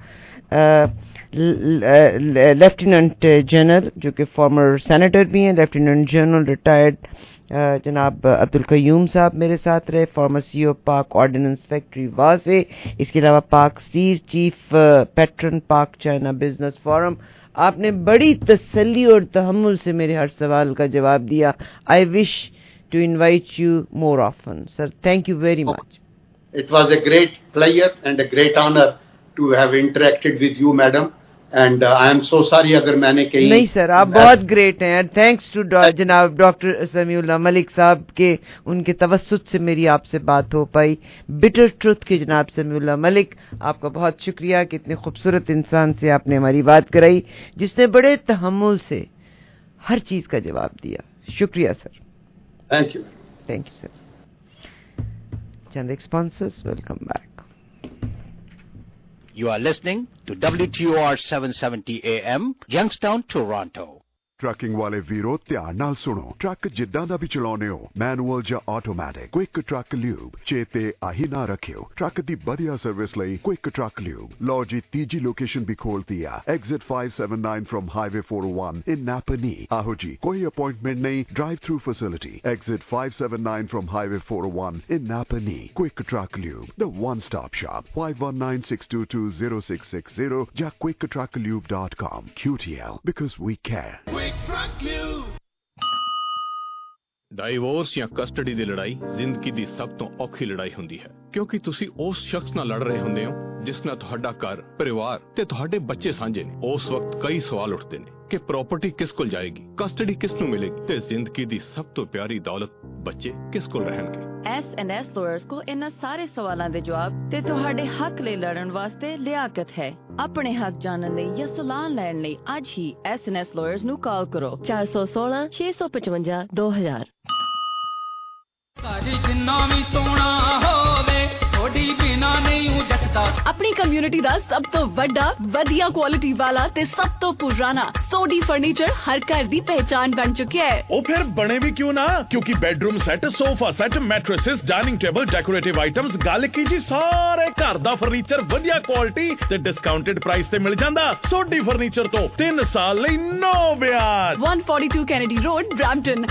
لیفٹیننٹ جنرل جو کہ فارمر سینیٹر بھی ہیں, لیفٹیننٹ جنرل ریٹائرڈ جناب عبدالقیوم صاحب میرے ساتھ رہے, farmer C O Pak ordnance factory واسے. اس کے علاوہ Pak steel chief patron Pak China business forum. آپ نے بڑی تسلی اور تحمل سے میرے ہر سوال کا جواب دیا. I wish to invite you more often sir. Thank you very much. It was a great pleasure and a great honor to have interacted with you, madam. And I am so sorry اگر میں نے کہیں. نہیں سر, آپ بہت گریٹ ہیں. تھینکس ٹو جناب ڈاکٹر سمیع اللہ ملک صاحب کے, ان کے توسط سے میری آپ سے بات ہو پائی. بٹر ٹروتھ کے جناب سمیع اللہ ملک, آپ کا بہت شکریہ کہ اتنے خوبصورت انسان سے آپ نے ہماری بات کرائی, جس نے بڑے تحمل سے ہر چیز کا جواب دیا. شکریہ sir. Thank you. Thank you sir. چند sponsors, welcome back. You are listening to WTOR 770 AM, Youngstown, Toronto. Trucking ਵਾਲੇ ਵੀਰੋ ਧਿਆਨ ਨਾਲ ਸੁਣੋ. ਟਰੱਕ ਜਿੱਦਾਂ ਦਾ ਵੀ ਚਲਾਉਂਦੇ ਹੋ, ਮੈਨੂਅਲ ਜਾਂ ਆਟੋਮੈਟਿਕ, ਕੁਇਕ ਟਰੱਕ ਲਿਊਬ ਚੇਤੇ ਆਹੀ ਨਾ ਰੱਖਿਓ. ਟਰੱਕ ਦੀ ਵਧੀਆ ਸਰਵਿਸ ਲਈ ਕੁਇਕ ਟਰੱਕ ਲਿਊਬ. ਲਓ ਜੀ, ਤੀਜੀ ਲੋਕੇਸ਼ਨ ਵੀ ਖੋਲਤੀ ਆ, exit 579 from highway 401 in Napanee. ਆਹੋ ਜੀ, ਕੋਈ ਅਪਾਇੰਟਮੈਂਟ ਨਹੀਂ, drive through facility. Exit 579 from highway 401 in Napanee. Quick truck lube, the one stop shop. 5196220660 ਜਾਂ quicktrucklube.com. QTL, because we care. Divorce ਜਾਂ ਕਸਟਡੀ ਦੀ ਲੜਾਈ ਜ਼ਿੰਦਗੀ ਦੀ ਸਭ ਤੋਂ ਔਖੀ ਲੜਾਈ ਹੁੰਦੀ ਹੈ, ਕਿਉਂਕਿ ਤੁਸੀਂ ਉਸ ਸ਼ਖਸ ਨਾਲ ਲੜ ਰਹੇ ਹੁੰਦੇ ਹੋ ਜਿਸ ਨਾਲ ਤੁਹਾਡਾ ਘਰ, ਪਰਿਵਾਰ ਤੇ ਤੁਹਾਡੇ ਬੱਚੇ ਸਾਂਝੇ ਨੇ. ਉਸ ਵਕਤ ਕਈ ਸਵਾਲ ਉੱਠਦੇ ਨੇ ਕਿ ਪ੍ਰਾਪਰਟੀ ਕਿਸ ਕੋਲ ਜਾਏਗੀ, ਕਸਟਡੀ ਕਿਸ ਨੂੰ ਮਿਲੇਗੀ ਤੇ ਜ਼ਿੰਦਗੀ ਦੀ ਸਭ ਤੋਂ ਪਿਆਰੀ ਦੌਲਤ ਬੱਚੇ ਕਿਸ ਕੋਲ ਰਹਿਣਗੇ. S&S ਲਾਇਰਸ ਕੋਲ ਇਹਨਾਂ ਸਾਰੇ ਸਵਾਲਾਂ ਦੇ ਜਵਾਬ ਤੇ ਤੁਹਾਡੇ ਹੱਕ ਲਈ ਲੜਨ ਵਾਸਤੇ ਲਿਆਕਤ ਹੈ. ਆਪਣੇ ਹੱਕ ਜਾਣਨ ਲਈ ਜਾਂ ਸਲਾਹ ਲੈਣ ਲਈ ਅੱਜ ਹੀ S&S ਲਾਇਰਸ ਨੂੰ ਕਾਲ ਕਰੋ 416 655 2000. ਆਪਣੀ ਕਮਿਊਨਿਟੀ ਦਾ ਸਭ ਤੋਂ ਵੱਡਾ, ਵਧੀਆ ਕੁਆਲਿਟੀ ਵਾਲਾ ਤੇ ਸਭ ਤੋਂ ਪੁਰਾਣਾ ਸੋਡੀ ਫਰਨੀਚਰ ਹਰ ਘਰ ਦੀ ਪਹਿਚਾਨ ਬਣ ਚੁੱਕਿਆ ਹੈ. ਉਹ ਫਿਰ ਬਣੇ ਵੀ ਕਿਉਂ ਨਾ, ਕਿਉਂਕਿ bedroom set, sofa set, mattresses, dining table, decorative items, ਗੱਲ ਕੀ ਜੀ, ਸਾਰੇ ਘਰ ਦਾ ਫਰਨੀਚਰ ਵਧੀਆ ਕੁਆਲਿਟੀ ਤੇ ਡਿਸਕਾਊਂਟਡ ਪ੍ਰਾਈਸ ਤੇ ਮਿਲ ਜਾਂਦਾ. ਸੋਡੀ ਫਰਨੀਚਰ ਤੋਂ 3 ਸਾਲ ਲਈ ਨੋ ਵਿਆਜ. 142 Kennedy road, Brampton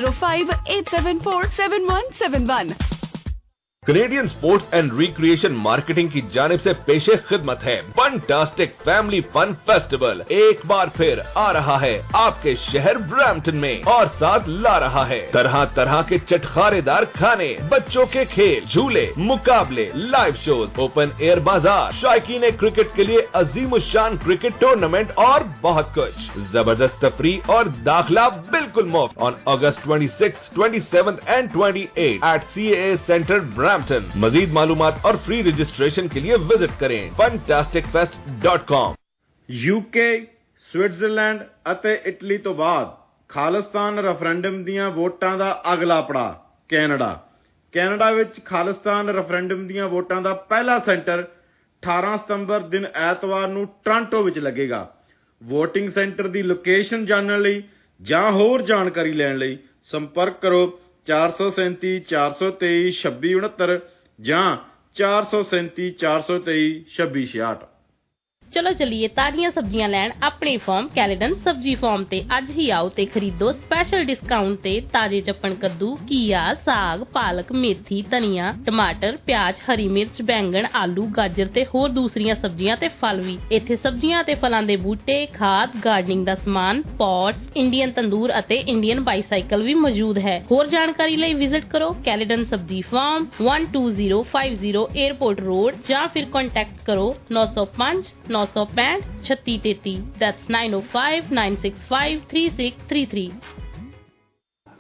9058747171. Canadian sports and recreation marketing की जानिब से पेशे खिदमत है फंटास्टिक फैमिली फन फेस्टिवल. एक बार फिर आ रहा है आपके शहर ब्रैम्पटन में और साथ ला रहा है तरह तरह के चटखारेदार खाने, बच्चों के खेल, झूले, मुकाबले, लाइव शोज, ओपन एयर बाजार, शायकीन क्रिकेट के लिए अजीमुशान क्रिकेट टूर्नामेंट और बहुत कुछ. जबरदस्त तफरीह और दाखिला बिल्कुल मुफ्त on August 26, 27 and 28 at CAA Center Brampton. मजीद मालूमात और फ्री रजिस्ट्रेशन के लिए विजिट करें fantasticfest.com. UK, ਸਵਿਟਜ਼ਰਲੈਂਡ ਅਤੇ ਇਟਲੀ ਤੋਂ ਬਾਅਦ ਖਾਲਿਸਤਾਨ ਰੈਫਰੈਂਡਮ ਦੀਆਂ ਵੋਟਾਂ ਦਾ ਅਗਲਾ ਪੜਾਅ ਕੈਨੇਡਾ. ਕੈਨੇਡਾ ਵਿੱਚ ਖਾਲਿਸਤਾਨ ਰੈਫਰੈਂਡਮ ਦੀਆਂ ਵੋਟਾਂ ਦਾ ਪਹਿਲਾ ਸੈਂਟਰ 18 ਸਤੰਬਰ ਦਿਨ ਐਤਵਾਰ ਨੂੰ ਟੋਰਾਂਟੋ ਵਿੱਚ ਲੱਗੇਗਾ. ਵੋਟਿੰਗ ਸੈਂਟਰ ਦੀ ਲੋਕੇਸ਼ਨ ਜਾਣਨ ਲਈ ਜਾਂ ਹੋਰ ਜਾਣਕਾਰੀ ਲੈਣ ਲਈ ਸੰਪਰਕ ਕਰੋ 437 423 2669 ਜਾਂ 437 423 2666. ਚਲੋ ਚਲੀਏ ਤਾਜ਼ੀਆਂ ਸਬਜ਼ੀਆਂ ਲੈਣ ਆਪਣੇ ਫਾਰਮ ਕੈਲੇਡਨ ਸਬਜ਼ੀ ਫਾਰਮ ਤੇ ਅੱਜ ਹੀ ਆਓ ਤੇ ਖਰੀਦੋ ਸਪੈਸ਼ਲ ਡਿਸਕਾਊਂਟ ਤੇ ਤਾਜ਼ੇ ਚੱਪਣ ਕੱਦੂ, ਘੀਆ, ਸਾਗ, ਪਾਲਕ, ਮੇਥੀ, ਧਨੀਆ, ਟਮਾਟਰ, ਪਿਆਜ਼, ਹਰੀ ਮਿਰਚ, ਬੈਂਗਣ, ਆਲੂ, ਗਾਜਰ ਤੇ ਹੋਰ ਦੂਸਰੀਆਂ ਸਬਜ਼ੀਆਂ ਤੇ ਫਲ ਵੀ. ਇੱਥੇ ਸਬਜ਼ੀਆਂ ਤੇ ਫਲਾਂ ਦੇ ਬੂਟੇ, ਖਾਦ, ਗਾਰਡਨਿੰਗ ਦਾ ਸਮਾਨ, ਪੌਟਸ, ਇੰਡੀਅਨ ਤੰਦੂਰ ਅਤੇ ਇੰਡੀਅਨ ਬਾਈਸਾਈਕਲ ਵੀ ਮੌਜੂਦ ਹੈ. ਹੋਰ ਜਾਣਕਾਰੀ ਲਈ ਵਿਜ਼ਿਟ ਕਰੋ ਕੈਲੇਡਨ ਸਬਜ਼ੀ ਫਾਰਮ 12050 에ਅਰਪੋਰਟ ਰੋਡ ਜਾਂ ਫਿਰ ਕੰਟੈਕਟ ਕਰੋ 905 965 3633. That's 905 965 3633.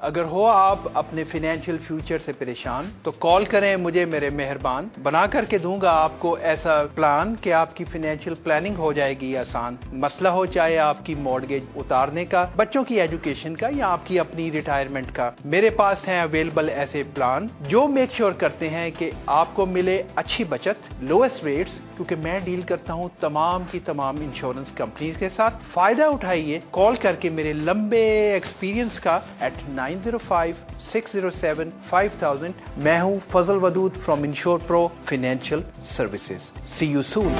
اگر ہو آپ اپنے فائنینشیل فیوچر سے پریشان تو کال کریں مجھے، میرے مہربان بنا کر کے دوں گا آپ کو ایسا پلان کہ آپ کی فائنینشیل پلاننگ ہو جائے گی آسان. مسئلہ ہو چاہے آپ کی مارگیج اتارنے کا، بچوں کی ایجوکیشن کا یا آپ کی اپنی ریٹائرمنٹ کا، میرے پاس ہیں اویلیبل ایسے پلان جو میک شیور کرتے ہیں کہ آپ کو ملے اچھی بچت، لوئسٹ ریٹس، کیونکہ میں ڈیل کرتا ہوں تمام کی تمام انشورنس کمپنیز کے ساتھ. فائدہ اٹھائیے کال کر کے میرے لمبے ایکسپیرینس کا at 905-607-5000. میں ہوں Fazal Wadood from insure pro financial services. See you soon.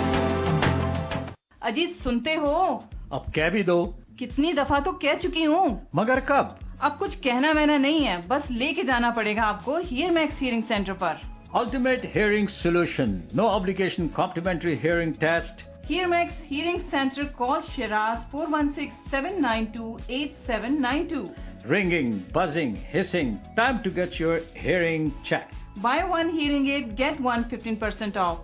Ajit سنتے ہو؟ اب کہہ بھی دو. کتنی دفعہ تو کہہ چکی ہوں. مگر کب؟ اب کچھ کہنا وہنا نہیں ہے، بس لے کے جانا پڑے گا آپ کو ہیئر میکس ہیئرنگ سینٹر پر. Ultimate Hearing Solution. No obligation complimentary hearing test. Hear Max Hearing Center. Call Shiraz 416-792-8792. Ringing, buzzing, hissing. Time to get your hearing checked. Buy one hearing aid, get one 15% off.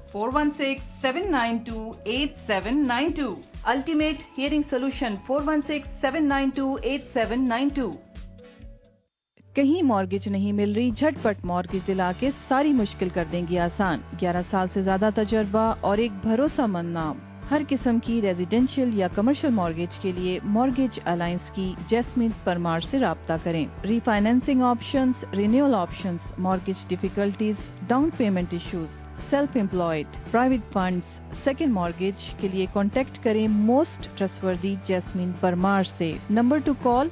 416-792-8792. Ultimate Hearing Solution. 416-792-8792. کہیں مارگیج نہیں مل رہی؟ جھٹ پٹ مارگیج دلا کے ساری مشکل کر دیں گی آسان. 11 سال سے زیادہ تجربہ اور ایک بھروسہ مند نام. ہر قسم کی ریزیڈینشیل یا کمرشل مارگیج کے لیے مارگیج الائنس کی جیسمین پرمار سے رابطہ کریں. Refinancing options, renewal options, mortgage difficulties, down payment issues, self employed, private funds, second mortgage کے لیے کانٹیکٹ کریں موسٹ ٹرسٹوردی جیسمین پرمار سے. Number to call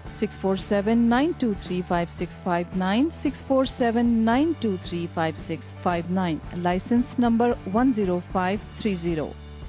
647-923-5659 647-923-5659. Licence number 10530.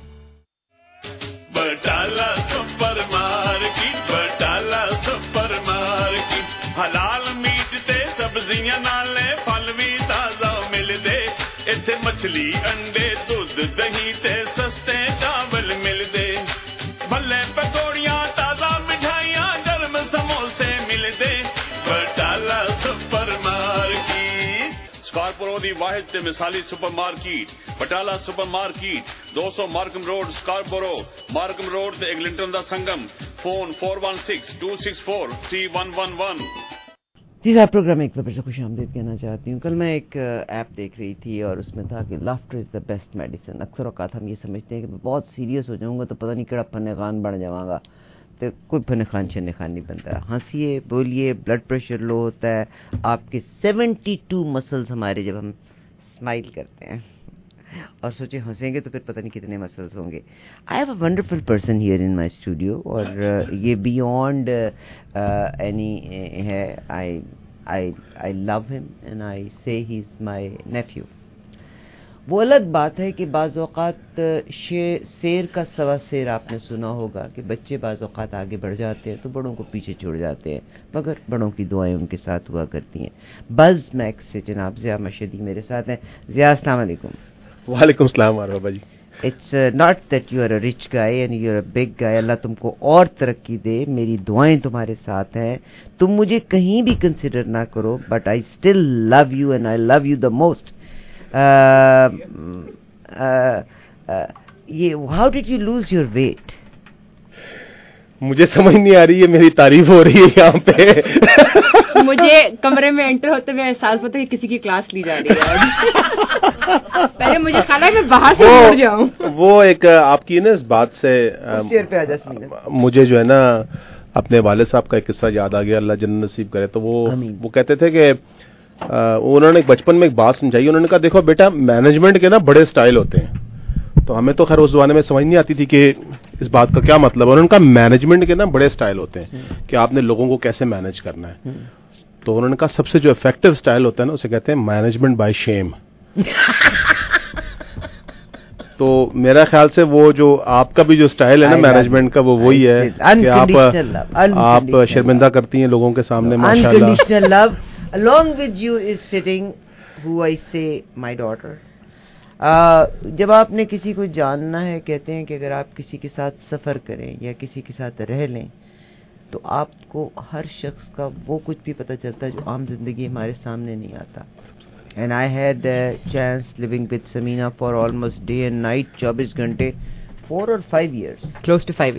Batala supermarket, Batala supermarket. حلال میٹ تے سبزیاں نالے پھل بھی تازہ ملدے. اتھے مچھلی، انڈے، دودھ، دہی تے سستے چاول ملدے. بھلے پکوڑیاں، تازہ مٹھائیاں، گرم سموسے ملدے. بٹالہ سپر مارکیٹ سکارپورو دی واحد تے مثالی supermarket. Batala supermarket 200 Markham road Scarborough. Markham road تے ایگلنٹن دا سنگم. فون 416-264-3111. جی صاحب، پروگرام ایک بار سے خوش آمدید کہنا چاہتی ہوں. کل میں ایک ایپ دیکھ رہی تھی اور اس میں تھا کہ laughter is the best medicine. اکثر اوقات ہم یہ سمجھتے ہیں کہ میں بہت سیریس ہو جاؤں گا تو پتہ نہیں کہڑا فن خان بن جاؤں گا، تو کوئی فن خان شن خان نہیں بنتا. ہنسیے، بولیے، بلڈ پریشر لو ہوتا ہے. آپ کے 72 مسلز ہمارے جب ہم اسمائل کرتے ہیں اور سوچے ہنسیں گے تو پھر پتہ نہیں کتنے مسلز ہوں گے. I have a wonderful person here in my studio اور یہ بیونڈ اینی ہے. I love him and I say he's my nephew. وہ الگ بات ہے کہ بعض اوقات شیر کا سوا سیر آپ نے سنا ہوگا کہ بچے بعض اوقات آگے بڑھ جاتے ہیں تو بڑوں کو پیچھے چھوڑ جاتے ہیں، مگر بڑوں کی دعائیں ان کے ساتھ ہوا کرتی ہیں. بز میکس سے جناب ضیاء مشہدی میرے ساتھ ہیں. ضیاء السلام علیکم. وعلیکم السلام بابا جی. It's not that you are a rich guy and you are a big guy. اللہ تم کو اور ترقی دے. میری دعائیں تمہارے ساتھ ہیں. تم مجھے کہیں بھی کنسیڈر نہ کرو but I still love you and I love you the most. How did you lose your weight? مجھے سمجھ نہیں آ رہی ہے، میری تعریف ہو رہی ہے یہاں پہ. مجھے کمرے میں انٹر ہوتے ہوئے احساس ہوتا ہے کہ کسی کی کلاس لی جا رہی ہے. پہلے مجھے خیال ہے میں باہر سے مڑ جاؤں. وہ ایک آپ کی نا اس بات سے مجھے جو ہے نا اپنے والد صاحب کا ایک قصہ یاد آ گیا، اللہ جنت نصیب کرے. تو وہ کہتے تھے کہ انہوں نے بچپن میں ایک بات سمجھائی. انہوں نے کہا دیکھو بیٹا، مینجمنٹ کے نا بڑے سٹائل ہوتے ہیں. تو ہمیں تو خیر اس زمانے میں سمجھ نہیں آتی تھی کہ اس بات کا کیا مطلب ہے. انہوں نے کہا مینجمنٹ کے نا بڑے سٹائل ہوتے ہیں کہ آپ نے لوگوں کو کیسے مینج کرنا ہے. تو انہوں نے کہا سب سے جو افیکٹو سٹائل ہوتا ہے نا اسے کہتے ہیں مینجمنٹ بائی شیم. تو میرا خیال سے وہ جو آپ کا بھی جو سٹائل ہے نا مینجمنٹ کا وہ وہی ہے کہ آپ شرمندہ کرتی ہیں لوگوں کے سامنے. ماشاءاللہ. Along with you is sitting who I say my daughter. جب آپ نے کسی کو جاننا ہے، کہتے ہیں کہ اگر آپ کسی کے ساتھ سفر کریں یا کسی کے ساتھ رہ لیں تو آپ کو ہر شخص کا وہ کچھ بھی پتہ چلتا ہے جو عام زندگی ہمارے سامنے نہیں آتا. And I had a chance living with Samina for almost day and night 24 گھنٹے 4 or 5 years. Close to 5 years.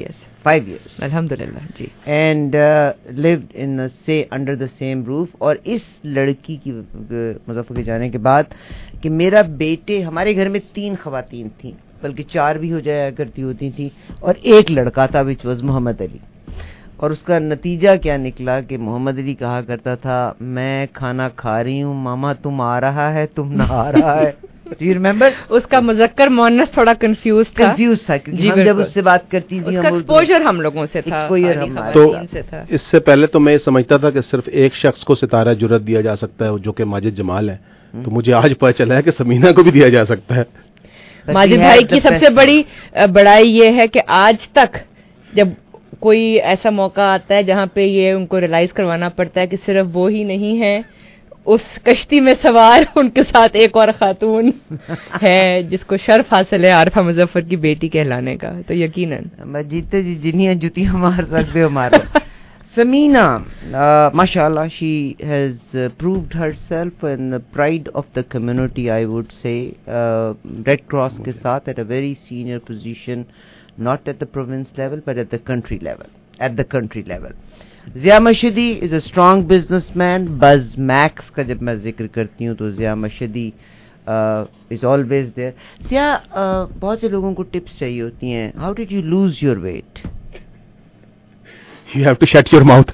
5 years. Alhamdulillah ji. And lived in under the same roof. اور اس لڑکی کی مظفر کے جانے کے بعد کہ میرا بیٹے, ہمارے گھر میں 3 خواتین تھیں, بلکہ 4 بھی ہو جایا کرتی ہوتی تھیں, اور ایک لڑکا تھا which was محمد علی. اور اس کا نتیجہ کیا نکلا کہ محمد علی کہا کرتا تھا میں کھانا کھا رہی ہوں ماما, تم آ رہا ہے, تم نہ آ رہا ہے. Do you remember? اس کا مذکر مؤنث تھوڑا کنفیوز تھا کیونکہ ہم جب اس سے بات کرتی تھی, اس کا ایکسپوژر ہم لوگوں سے تھا. تو اس سے پہلے تو میں یہ سمجھتا تھا کہ صرف ایک شخص کو ستارہ جرت دیا جا سکتا ہے جو کہ ماجد جمال ہے, تو مجھے آج پتہ چلا ہے کہ سمینہ کو بھی دیا جا سکتا ہے. ماجد بھائی کی سب سے بڑی بڑائی یہ ہے کہ آج تک جب کوئی ایسا موقع آتا ہے جہاں پہ یہ ان کو ریلائز کروانا پڑتا ہے کہ صرف وہ ہی نہیں ہے اس کشتی میں سوار, ان کے ساتھ ایک اور خاتون ہے جس کو شرف حاصل ہے عارفہ مظفر کی بیٹی کہلانے کا, تو یقیناً جیتے جی جنیاں جوتیاں مار سکتے ہو مارو. Samina, mashallah, she has proved herself in the pride of the community, I would say. Red Cross ke saath at a very senior position, not at the province level, but at the country level. Zia Mashidi is a strong businessman. Buzz Max ka jab main zikr karti hu to Zia Mashidi is always there. Zia, bahut se logon ko tips chahiye hoti hain. How did you lose your weight? You have to shut your mouth.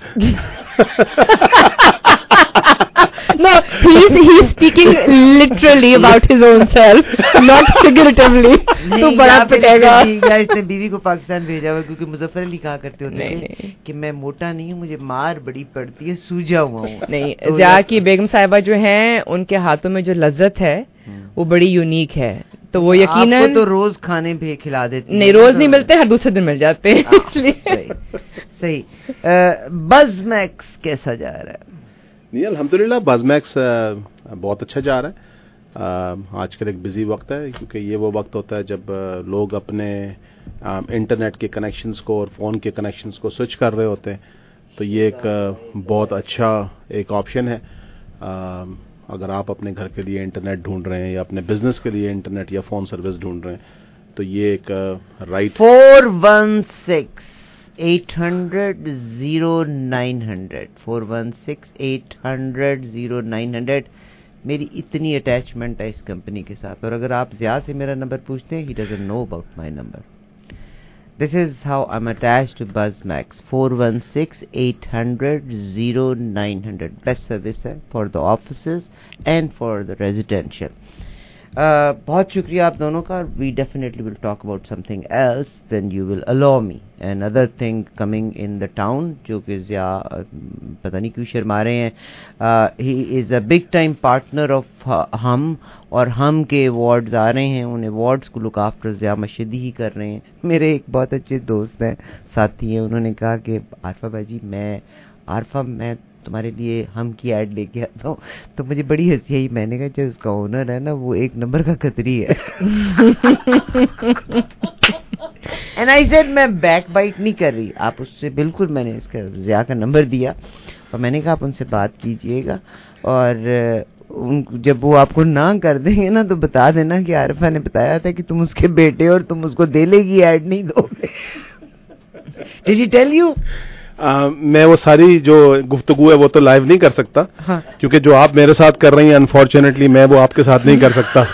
No, he's speaking literally about his own self, not figuratively. تو بڑا پٹے گا. اس نے بیوی کو پاکستان بھیجا ہوا کیونکہ مظفر علی کہا کرتے ہوتے ہیں کہ میں موٹا نہیں ہوں, مجھے مار بڑی پڑتی ہے, سوجا ہوا ہوں. نہیں, ضیاء کی بیگم صاحبہ جو ہیں ان کے ہاتھوں میں جو لذت ہے وہ بڑی یونیک ہے, تو وہ یقیناً آپ کو تو روز کھانے بھی کھلا دیتے. نہیں, روز نہیں ملتے, ہر دوسرے دن مل جاتے ہیں. صحیح. بز میکس کیسا جا رہا ہے؟ نہیں, الحمدللہ بز میکس بہت اچھا جا رہا ہے. آج کل ایک بزی وقت ہے کیونکہ یہ وہ وقت ہوتا ہے جب لوگ اپنے انٹرنیٹ کے کنیکشنز کو اور فون کے کنیکشنز کو سوئچ کر رہے ہوتے ہیں, تو یہ ایک بہت اچھا ایک آپشن ہے. اگر آپ اپنے گھر کے لیے انٹرنیٹ ڈھونڈ رہے ہیں یا اپنے بزنس کے لیے انٹرنیٹ یا فون سروس ڈھونڈ رہے ہیں تو یہ ایک رائٹ. 416-800-0900 416-800-0900. میری اتنی اٹیچمنٹ ہے اس کمپنی کے ساتھ, اور اگر آپ ضیاء سے میرا نمبر پوچھتے ہیں, he doesn't know about my number. This is how I'm attached to BuzzMax. 416-800-0900. Best service ہے for the offices and for the residential. بہت شکریہ آپ دونوں کا. We definitely will talk about something else when you will allow me. Another thing coming in the town, جو کہ ضیاء پتہ نہیں کیوں شرما رہے ہیں. He is a big time partner of ہم, اور ہم کے ایوارڈز آ رہے ہیں, ان ایوارڈز کو لک آفٹر ضیاء مشہدی ہی کر رہے ہیں. میرے ایک بہت اچھے دوست ہیں, ساتھی ہیں, انہوں نے کہا کہ عارفہ بھائی جی میں تمہارے لیے ہم کی ایڈ لے کے آتا ہوں. تو مجھے بڑی ہنسی آئی. میں نے کہا جو اس کا اونر ہے نا وہ 1 نمبر کا کتری ہے. اینڈ آئی سیڈ میں بیک بائٹ نہیں کر رہی, آپ اس سے بالکل, میں نے اس کا ضیاء کا نمبر دیا اور میں نے کہا آپ ان سے بات کیجئے گا, اور جب وہ آپ کو نہ کر دیں گے نا تو بتا دینا کہ عارفہ نے بتایا تھا کہ تم اس کے بیٹے اور تم اس کو دے لے گی ایڈ نہیں دو گے. Did he tell you? میں وہ ساری جو گفتگو ہے وہ تو لائیو نہیں کر سکتا, کیونکہ جو آپ میرے ساتھ کر رہی ہیں انفارچونیٹلی میں وہ آپ کے ساتھ نہیں کر سکتا.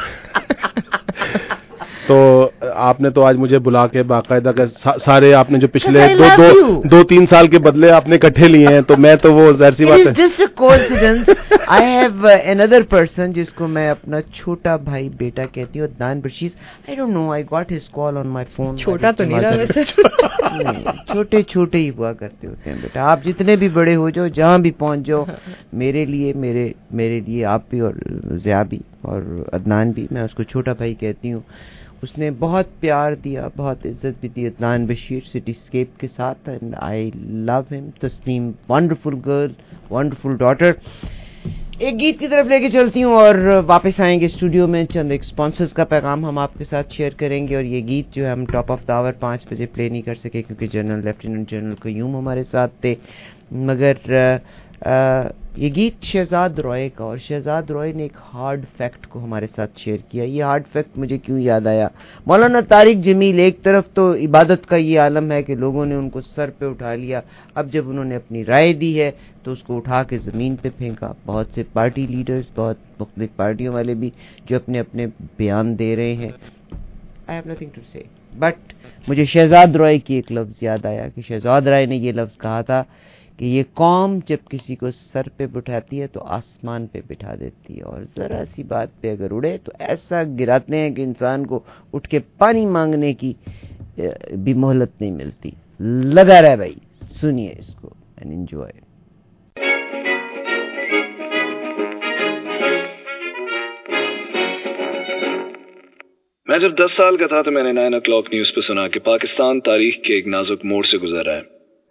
تو آپ نے تو آج مجھے بلا کے باقاعدہ سارے آپ نے جو پچھلے 2-3 سال کے بدلے آپ نے اکٹھے لیے ہیں, تو میں تو وہ ظاہر سی بات ہے. Just a coincidence. I have another person جس کو میں اپنا چھوٹا بھائی بیٹا کہتی ہوں, Adnan Bashir. I don't know, I got his call on my phone. چھوٹا تو نہیں رہا ویسے, چھوٹے ہی ہوا کرتے ہوتے ہیں بیٹا. آپ جتنے بھی بڑے ہو جاؤ, جہاں بھی پہنچ جاؤ, میرے لیے آپ بھی اور ضیاء بھی اور عدنان بھی, میں اس کو چھوٹا بھائی کہتی ہوں. اس نے بہت پیار دیا, بہت عزت بھی دی عدنان بشیر سٹی اسکیپ کے ساتھ, and I love him. Tasneem wonderful girl, wonderful daughter. ایک گیت کی طرف لے کے چلتی ہوں اور واپس آئیں گے اسٹوڈیو میں. چند ایک اسپانسرز کا پیغام ہم آپ کے ساتھ شیئر کریں گے, اور یہ گیت جو ہے ہم ٹاپ آف دا آور 5 بجے پلے نہیں کر سکے کیونکہ جنرل لیفٹیننٹ جنرل قیوم ہمارے ساتھ تھے, مگر یہ گیت شہزاد رائے کا، اور شہزاد رائے نے ایک ہارڈ فیکٹ کو ہمارے ساتھ شیئر کیا. یہ ہارڈ فیکٹ مجھے کیوں یاد آیا؟ مولانا طارق جمیل، ایک طرف تو عبادت کا یہ عالم ہے کہ لوگوں نے ان کو سر پہ اٹھا لیا، اب جب انہوں نے اپنی رائے دی ہے تو اس کو اٹھا کے زمین پہ پھینکا. بہت سے پارٹی لیڈرز، بہت مختلف پارٹیوں والے بھی جو اپنے اپنے بیان دے رہے ہیں. I have nothing to say. But مجھے شہزاد رائے کی ایک لفظ یاد آیا کہ شہزاد رائے نے یہ لفظ کہا تھا کہ یہ قوم جب کسی کو سر پہ بٹھاتی ہے تو آسمان پہ بٹھا دیتی ہے، اور ذرا سی بات پہ اگر اڑے تو ایسا گراتے ہیں کہ انسان کو اٹھ کے پانی مانگنے کی بھی مہلت نہیں ملتی. لگا رہے بھائی، سنیے اس کو اینڈ انجوائے. میں جب 10 سال کا تھا تو میں نے 9 o'clock نیوز پہ سنا کہ پاکستان تاریخ کے ایک نازک موڑ سے گزر رہا ہے.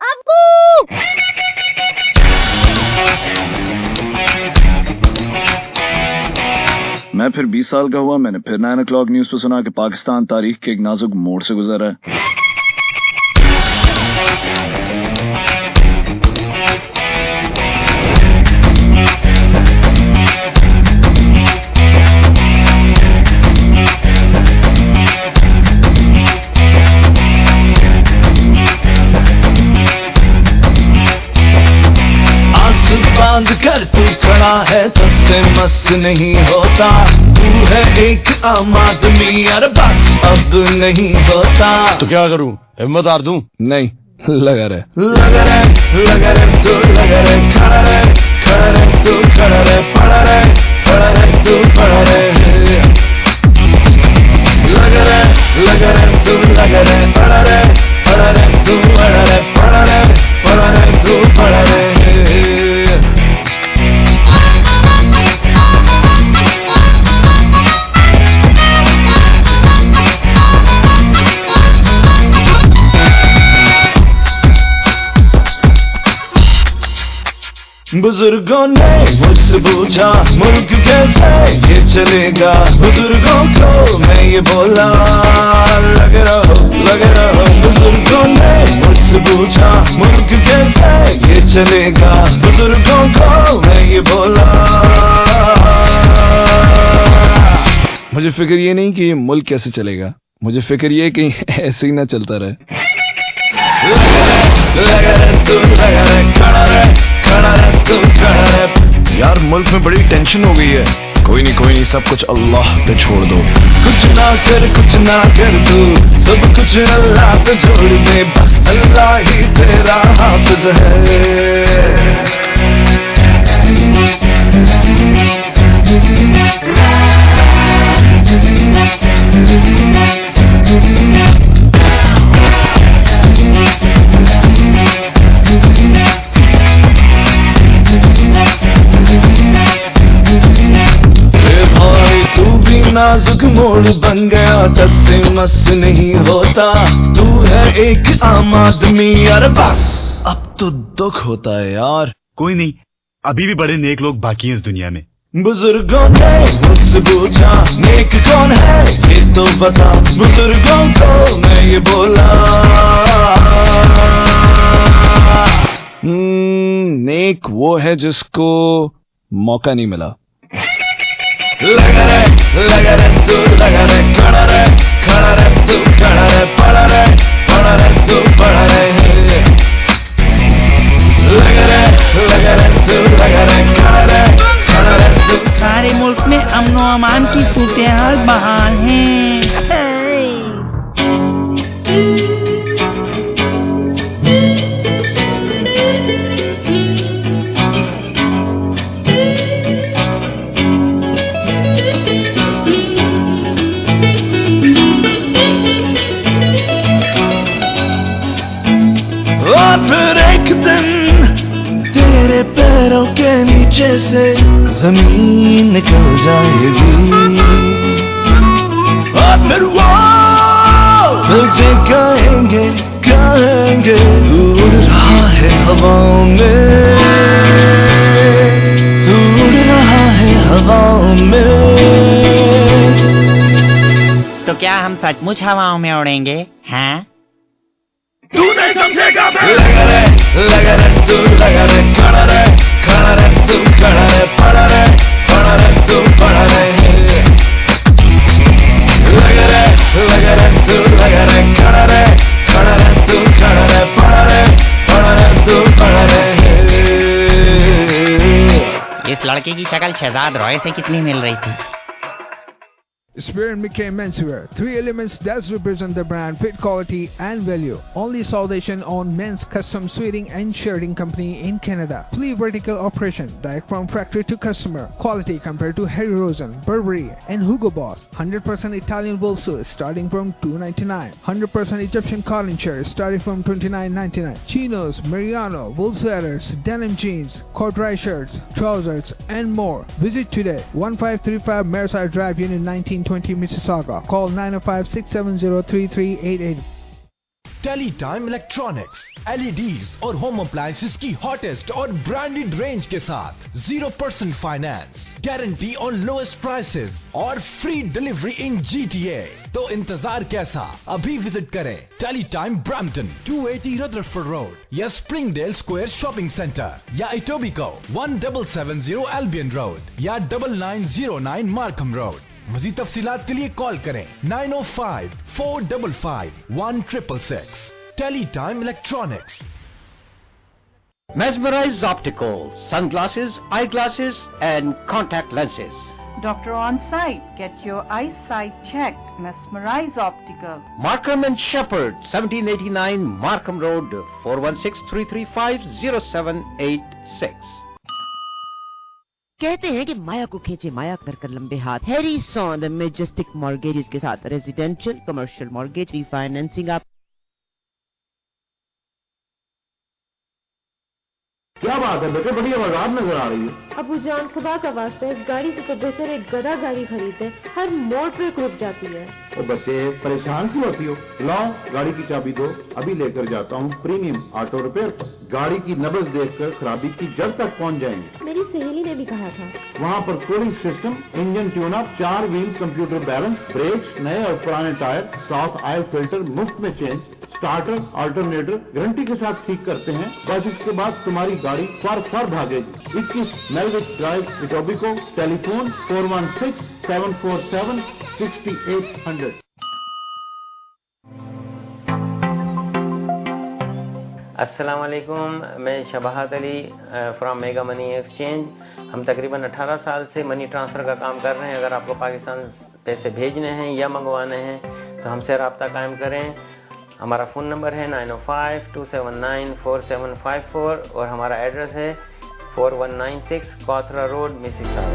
میں پھر 20 سال کا ہوا، میں نے پھر 9 o'clock نیوز پہ سنا کہ پاکستان تاریخ کے ایک نازک موڑ سے گزر رہا ہے. کر تو کھڑا ہے تو سے مس نہیں ہوتا، تو ہے ایک عام آدمی یار بس اب نہیں ہوتا. تو کیا کروں، ہمت ہار دوں؟ نہیں، لگا رہے لگا رہے لگا رہے تو لگا رہے، کھڑا رہے تو کھڑا رہے، پڑا رہے تو پڑا رہے، لگا رہے تو لگا رہے، پڑا رہے تو پڑا رہے، پڑا رہے تو پڑا رہے. بزرگوں نے مجھ سے پوچھا ملک کیسے یہ چلے گا، بزرگوں کو میں یہ بولا لگ رہو. بزرگوں نے مجھ سے پوچھا ملک کیسے یہ چلے گا، بزرگوں کو میں یہ بولا. مجھے فکر یہ نہیں کہ یہ ملک کیسے چلے گا، مجھے فکر یہ کہ ایسے ہی نہ چلتا رہے. لگا رہے تو لگا رہے، کھڑا رہے تو کھڑا رہے. یار ملک میں بڑی ٹینشن ہو گئی ہے. کوئی نہیں سب کچھ اللہ پہ چھوڑ دو. کچھ نہ کر تو سب کچھ اللہ پہ چھوڑ دے، بس اللہ ہی تیرا حافظ ہے. نازک موڑ بن گیا، دس سے مس نہیں ہوتا، تو ہے ایک عام آدمی یار بس اب تو دکھ ہوتا ہے یار. کوئی نہیں، ابھی بھی بڑے نیک لوگ باقی ہیں اس دنیا میں. بزرگوں نے مجھ سے پوچھا نیک کون ہے یہ تو بتا، بزرگوں کو میں یہ بولا نیک وہ ہے جس کو موقع نہیں ملا. لگا رہے تو لگا رہے، کھڑا رہے تو کھڑا رہے، پڑا رہے تو پڑا رہے، لگا رہے تو لگا رہے، کھڑا رہے تو. سارے ملک میں امن و امان کی صورتحال بحال ہیں. پھر ایک دن تیرے پیروں کے نیچے سے زمین نکل جائے گی، اور پھر وہ تجھے کہیں گے تو اڑ رہا ہے ہواؤں میں، تو اڑ رہا ہے ہواؤں میں. تو کیا ہم سچ مچ ہواؤں میں اڑیں گے؟ ہاں تو نہیں سمجھے گا. لگا رہے تو لگا رہے، کھڑا इस लड़के की शक्ल शहजाद रॉय से कितनी मिल रही थी। Spear & McKay Menswear, 3 elements that represent the brand, fit, quality and value. Only Salvation on men's custom suiting and shirting company in Canada. Fully vertical operation, direct from factory to customer. Quality compared to Harry Rosen, Burberry and Hugo Boss. 100% Italian wool suits starting from $2.99. 100% Egyptian cotton shirts starting from $29.99. Chinos, Mariano, wool sweaters, denim jeans, corduroy shirts, trousers and more. Visit today, 1535 Mareside Drive, Unit 1920 Mississauga. Call 905-670-3388. Teletime electronics, LEDs और होम अप्लायंसेस की हॉटेस्ट और ब्रांडेड रेंज के साथ 0% finance, guarantee on lowest prices और फ्री डिलीवरी इन GTA। तो इंतजार कैसा, अभी विजिट करें टेलीटाइम ब्रैम्पटन 280 रदरफोर्ड रोड या स्प्रिंगडेल स्क्वायर शॉपिंग सेंटर या इटोबिको 1770 एल्बियन रोड या 9909 मार्कम रोड। मज़ीद तफसीलात के लिए कॉल करें 905-455-1666। Teletyme Electronics. Mesmerize Optical, sunglasses, eyeglasses and contact lenses. Doctor on site. Get your eyesight checked. Mesmerize Optical. Markham and Shepherd, 1789 Markham Road, 416-335-0786. कहते हैं कि माया को खींचे माया कर लंबे हाथ। Harrison the majestic mortgages के साथ रेजिडेंशियल कमर्शियल मॉर्गेज रीफाइनेंसिंग। आप क्या बात है बेटे, बड़ी आवाज नजर आ रही है। अबू जान, खुदा का वास्ता है, इस गाड़ी से तो बेहतर एक गधा गाड़ी खरीदे, हर मोड़ पे रुक जाती है। तो बच्चे परेशान क्यों होती हो? लाओ गाड़ी की चाबी दो, अभी लेकर जाता हूँ प्रीमियम ऑटो रिपेयर पर। गाड़ी की नब्ज देखकर खराबी की जड़ तक पहुँच जाएंगे। मेरी सहेली ने भी कहा था। वहाँ पर cooling system, engine tune up, 4 wheel computer balance, brakes, नए और पुराने टायर, साफ ऑयल फिल्टर मुफ्त में चेंज, स्टार्टर अल्टरनेटर गारंटी के साथ ठीक करते हैं। बस इसके बाद तुम्हारी गाड़ी फर भागेगी। 21 मेलविच ड्राइव, इटोबिको। टेलीफोन 416-747-6800। अस्सलाम वालेकुम, मैं Shabahat Ali from mega money exchange. हम तकरीबन 18 साल से मनी ट्रांसफ़र का काम कर रहे हैं। अगर आपको पाकिस्तान पैसे भेजने हैं या मंगवाने हैं तो हमसे रब्ता कायम करें। हमारा फ़ोन नंबर है 905-279-4754 और हमारा एड्रेस है 4196 कॉथरा रोड, मिसिसागा।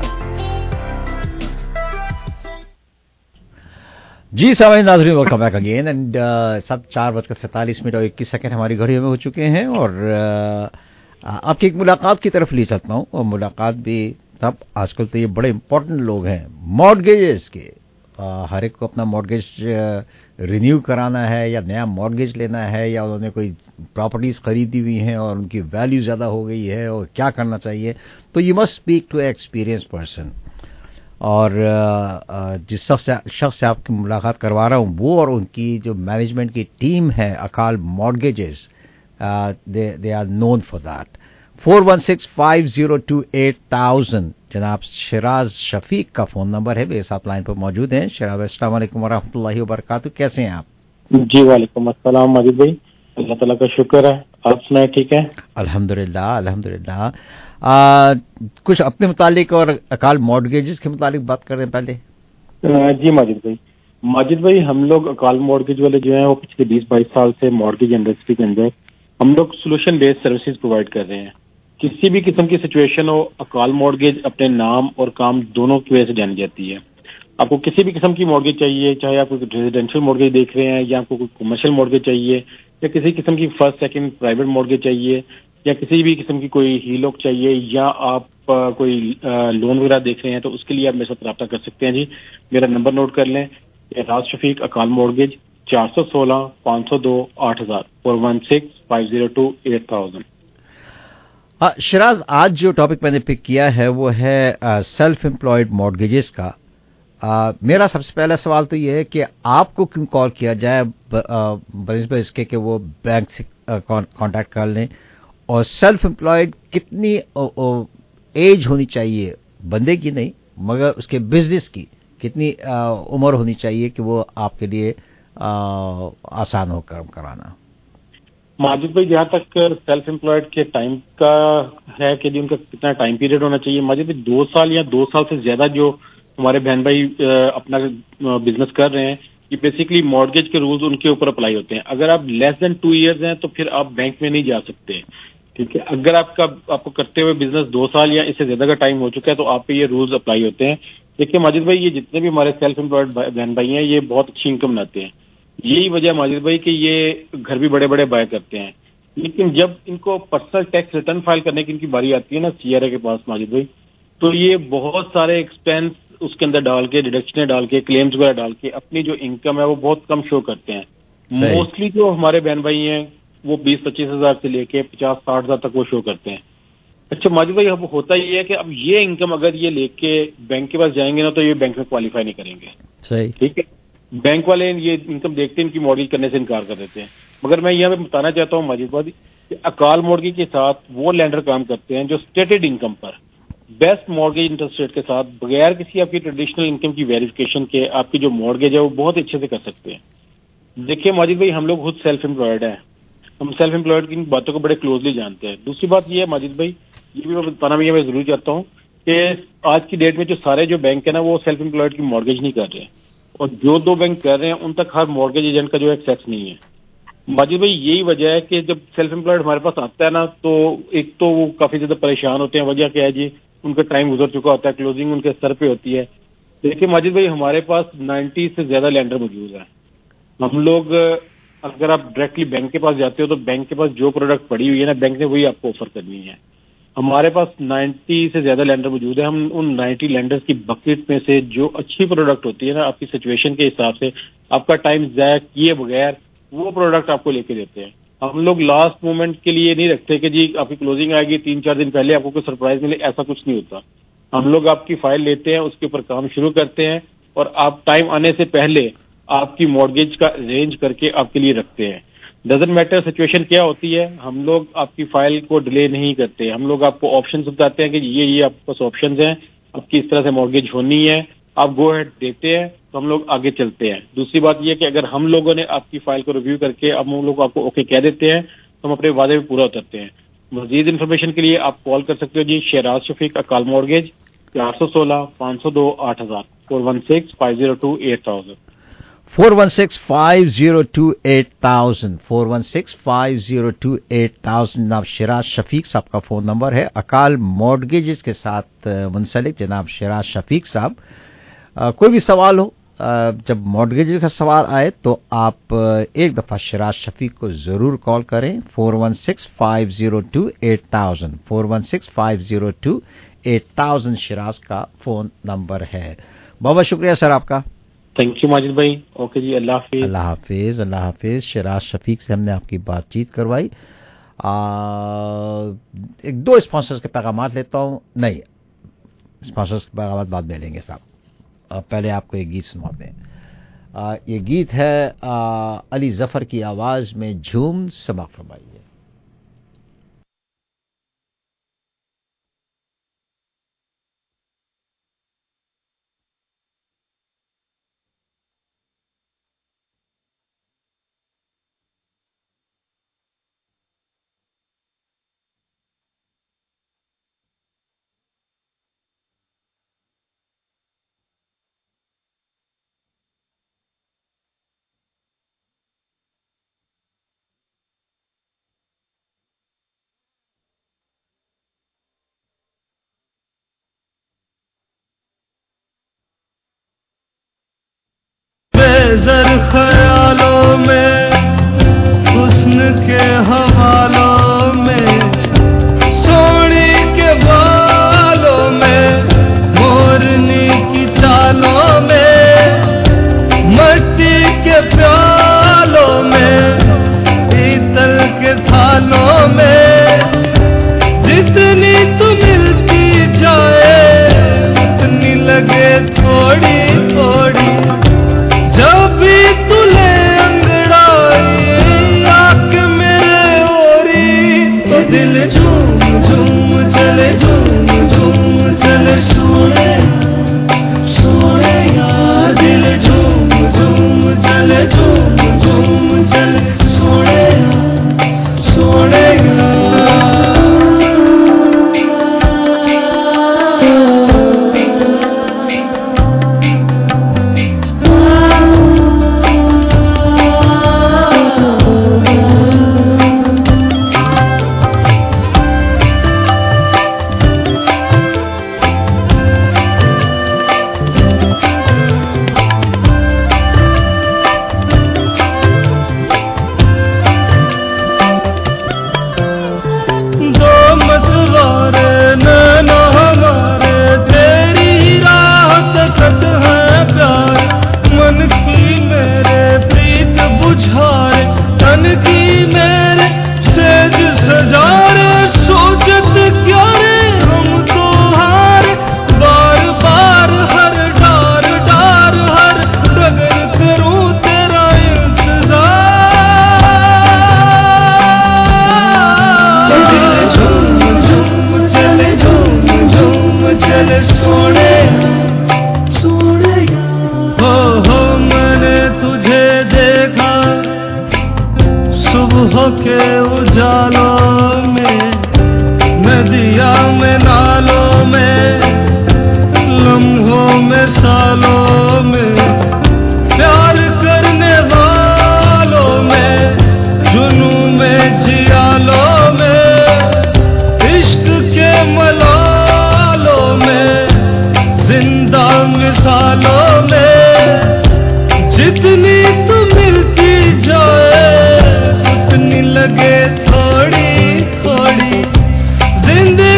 जी सामान्य नाज़रीन, वेलकम बैक अगेन एंड सब 4:47 और 21 सेकंड हमारी घड़ियों में हो चुके हैं और आपकी एक मुलाकात की तरफ ले चलता हूँ। और मुलाकात भी तब, आजकल तो ये बड़े इंपॉर्टेंट लोग हैं मॉर्गेजेस के। हर एक को अपना मॉर्गेज रिन्यू कराना है या नया मॉर्गेज लेना है, या उन्होंने कोई प्रॉपर्टीज़ खरीदी हुई हैं और उनकी वैल्यू ज़्यादा हो गई है और क्या करना चाहिए। तो you must speak to experience person. और जिस शख्स से आपकी मुलाकात करवा रहा हूँ वो और उनकी जो मैनेजमेंट की टीम है Akal mortgages, they are known for that. 416-502-8000 जनाब शिराज शफीक का फ़ोन नंबर है। मेरे साथ लाइन पर मौजूद हैं। शिराज, अस्सलाम वालेकुम वरहमतुल्लाहि वबरकातुहू, कैसे हैं आप? जी वालेकुम अस्सलाम माजिद भाई, अल्लाह ताला का शुक्र है। आप सुनाए, ठीक है? अल्हम्दुलिल्लाह अल्हम्दुलिल्लाह। कुछ अपने मुतालिक और अकाल मॉर्गेजेस के मुतालिक बात कर रहे हैं पहले। जी माजिद भाई, हम लोग अकाल मॉर्गेज वाले जो हैं वो पिछले 20-22 साल से मॉर्गेज इंडस्ट्री के अंदर हम लोग सोल्यूशन बेस्ड सर्विसेज प्रोवाइड कर रहे हैं। किसी भी किस्म की सिचुएशन हो, अकाल मॉर्गेज अपने नाम और काम दोनों की वजह से जानी जाती है। आपको किसी भी किस्म की मॉर्गेज चाहिए, चाहे आप रेजिडेंशियल मॉर्गेज देख रहे हैं या आपको कोई कमर्शियल मॉर्गेज चाहिए या किसी किस्म की फर्स्ट सेकंड प्राइवेट मॉर्गेज चाहिए या किसी भी किस्म की कोई हीलॉक चाहिए या आप कोई लोन वगैरह देख रहे हैं, तो उसके लिए आप मेरे साथ रब्ता कर सकते हैं। जी मेरा नंबर नोट कर लें, राज शफीक अकाल मॉर्गेज 416-502-8000 416-502-8000। शिराज, आज जो टॉपिक मैंने पिक किया है वो है सेल्फ एम्प्लॉयड मॉर्गेजेस का। मेरा सबसे पहला सवाल तो ये है कि आपको क्यों कॉल किया जाए बनिस्बत इसके कि वो बैंक से कांटेक्ट कर लें, और सेल्फ एम्प्लॉयड कितनी एज होनी चाहिए बंदे की नहीं मगर उसके बिजनेस की, कितनी उम्र होनी चाहिए कि वो आपके लिए आसान हो काम कराना? माजिद भाई, जहाँ तक सेल्फ एम्प्लॉयड के टाइम का ہے کہ جی ان کا کتنا ٹائم پیریڈ ہونا چاہیے؟ ماجد بھائی 2 سال یا 2 سال سے زیادہ جو ہمارے بہن بھائی اپنا بزنس کر رہے ہیں، یہ بیسکلی مارگیج کے رولز ان کے اوپر اپلائی ہوتے ہیں. اگر آپ لیس دین 2 ایئرز ہیں تو پھر آپ بینک میں نہیں جا سکتے. ٹھیک ہے، اگر آپ کو کرتے ہوئے بزنس 2 سال یا اس سے زیادہ کا ٹائم ہو چکا ہے تو آپ پہ یہ رولز اپلائی ہوتے ہیں. دیکھیے ماجد بھائی، یہ جتنے بھی ہمارے سیلف امپلائڈ بہن بھائی ہیں یہ بہت اچھی انکم لاتے ہیں. یہی وجہ ماجد بھائی کہ یہ گھر بھی بڑے بڑے بائے کرتے ہیں. لیکن جب ان کو پرسنل ٹیکس ریٹرن فائل کرنے کی ان کی باری آتی ہے نا سی آر اے کے پاس ماجد بھائی، تو یہ بہت سارے ایکسپینس اس کے اندر ڈال کے، ڈیڈکشنیں ڈال کے، کلیمز وغیرہ ڈال کے اپنی جو انکم ہے وہ بہت کم شو کرتے ہیں. موسٹلی جو ہمارے بہن بھائی ہیں وہ 20-25 ہزار سے لے کے 50-60 ہزار تک وہ شو کرتے ہیں. اچھا ماجد بھائی، اب ہوتا یہ ہے کہ اب یہ انکم اگر یہ لے کے بینک کے پاس جائیں گے نا تو یہ بینک میں کوالیفائی نہیں کریں گے. صحیح. ٹھیک ہے، بینک والے یہ انکم دیکھتے ہیں، ان کی مارگیج کرنے سے انکار کر دیتے ہیں. مگر میں یہاں پہ بتانا چاہتا ہوں ماجد بھائی کہ اکال مارگیج کے ساتھ وہ لینڈر کام کرتے ہیں جو اسٹیٹڈ انکم پر بیسٹ مارگیج انٹرسٹ ریٹ کے ساتھ بغیر کسی آپ کی ٹریڈیشنل انکم کی ویریفیکیشن کے آپ کی جو مارگیج ہے وہ بہت اچھے سے کر سکتے ہیں. دیکھیے ماجد بھائی، ہم لوگ خود سیلف امپلائڈ ہیں، ہم سیلف امپلائڈ کی باتوں کو بڑے کلوزلی جانتے ہیں. دوسری بات یہ ہے ماجد بھائی، یہ بھی میں بتانا بھی میں ضرور چاہتا ہوں کہ آج کی ڈیٹ میں جو سارے جو بینک ہیں نا وہ سیلف امپلائڈ کی مارگیج نہیں کر رہے ہیں، اور جو 2 بینک کر رہے ہیں ان تک ہر مارگیج ایجنٹ کا جو ایکسیس نہیں ہے. ماجد بھائی یہی وجہ ہے کہ جب سیلف امپلائڈ ہمارے پاس آتا ہے نا تو ایک تو وہ کافی زیادہ پریشان ہوتے ہیں. وجہ کیا ہے جی؟ ان کا ٹائم گزر چکا ہوتا ہے، کلوزنگ ان کے سر پہ ہوتی ہے. دیکھیے ماجد بھائی، ہمارے پاس 90 سے زیادہ لینڈر موجود ہیں. ہم لوگ اگر آپ ڈائریکٹلی بینک کے پاس جاتے ہو تو بینک کے پاس جو پروڈکٹ پڑی ہوئی ہے نا بینک نے وہی آپ کو آفر کرنی ہے. ہمارے پاس 90 سے زیادہ لینڈر موجود ہیں. ہم ان 90 لینڈرز کی بکیٹ میں سے جو اچھی پروڈکٹ ہوتی ہے نا آپ کی سچویشن کے حساب سے، آپ کا ٹائم ضائع کیے بغیر وہ پروڈکٹ آپ کو لے کے دیتے ہیں. ہم لوگ لاسٹ مومنٹ کے لیے نہیں رکھتے کہ جی آپ کی کلوزنگ آئے گی 3-4 دن پہلے آپ کو کوئی سرپرائز ملے، ایسا کچھ نہیں ہوتا. ہم لوگ آپ کی فائل لیتے ہیں، اس کے اوپر کام شروع کرتے ہیں اور آپ ٹائم آنے سے پہلے آپ کی مارگیج کا ارینج کر کے آپ کے لیے رکھتے ہیں. ڈزنٹ میٹر سچویشن کیا ہوتی ہے، ہم لوگ آپ کی فائل کو ڈیلے نہیں کرتے. ہم لوگ آپ کو آپشنز بتاتے ہیں کہ یہ آپ کے پاس آپشنز ہیں، آپ کی اس طرح سے مارگیج ہونی ہے، آپ گو ہیڈ دیتے ہیں تو ہم لوگ آگے چلتے ہیں. دوسری بات یہ کہ اگر ہم لوگوں نے آپ کی فائل کو ریویو کر کے اب ہم لوگ آپ کو اوکے کہہ دیتے ہیں تو ہم اپنے وعدے میں پورا اترتے ہیں. مزید انفارمیشن کے لیے آپ کال کر سکتے ہو جی شہراز شفیق اکال مارگیج 416-502-8000 416-502-8000 416-502-8000 416-502-8000 جناب شراز شفیق صاحب کا فون نمبر ہے. اکال مارگیجز کے ساتھ منسلک جناب شراز شفیق صاحب. کوئی بھی سوال ہو، جب مارگیجز کا سوال آئے تو آپ ایک دفعہ شراز شفیق کو ضرور کال کریں. 416-502-8000 416-502-8000 شراز کا فون نمبر ہے. بہت شکریہ سر آپ کا. تھینک یو ماجد بھائی. اوکے جی، اللہ حافظ. اللہ حافظ. اللہ حافظ. شراز شفیق سے ہم نے آپ کی بات چیت کروائی. ایک 2 اسپانسرز کے پیغامات لیتا ہوں. نہیں، اسپانسرز کے پیغامات بعد میں لیں گے صاحب. پہلے آپ کو ایک گیت سنواتے ہیں. یہ گیت ہے علی ظفر کی آواز میں جھوم سماعت فرمائیے.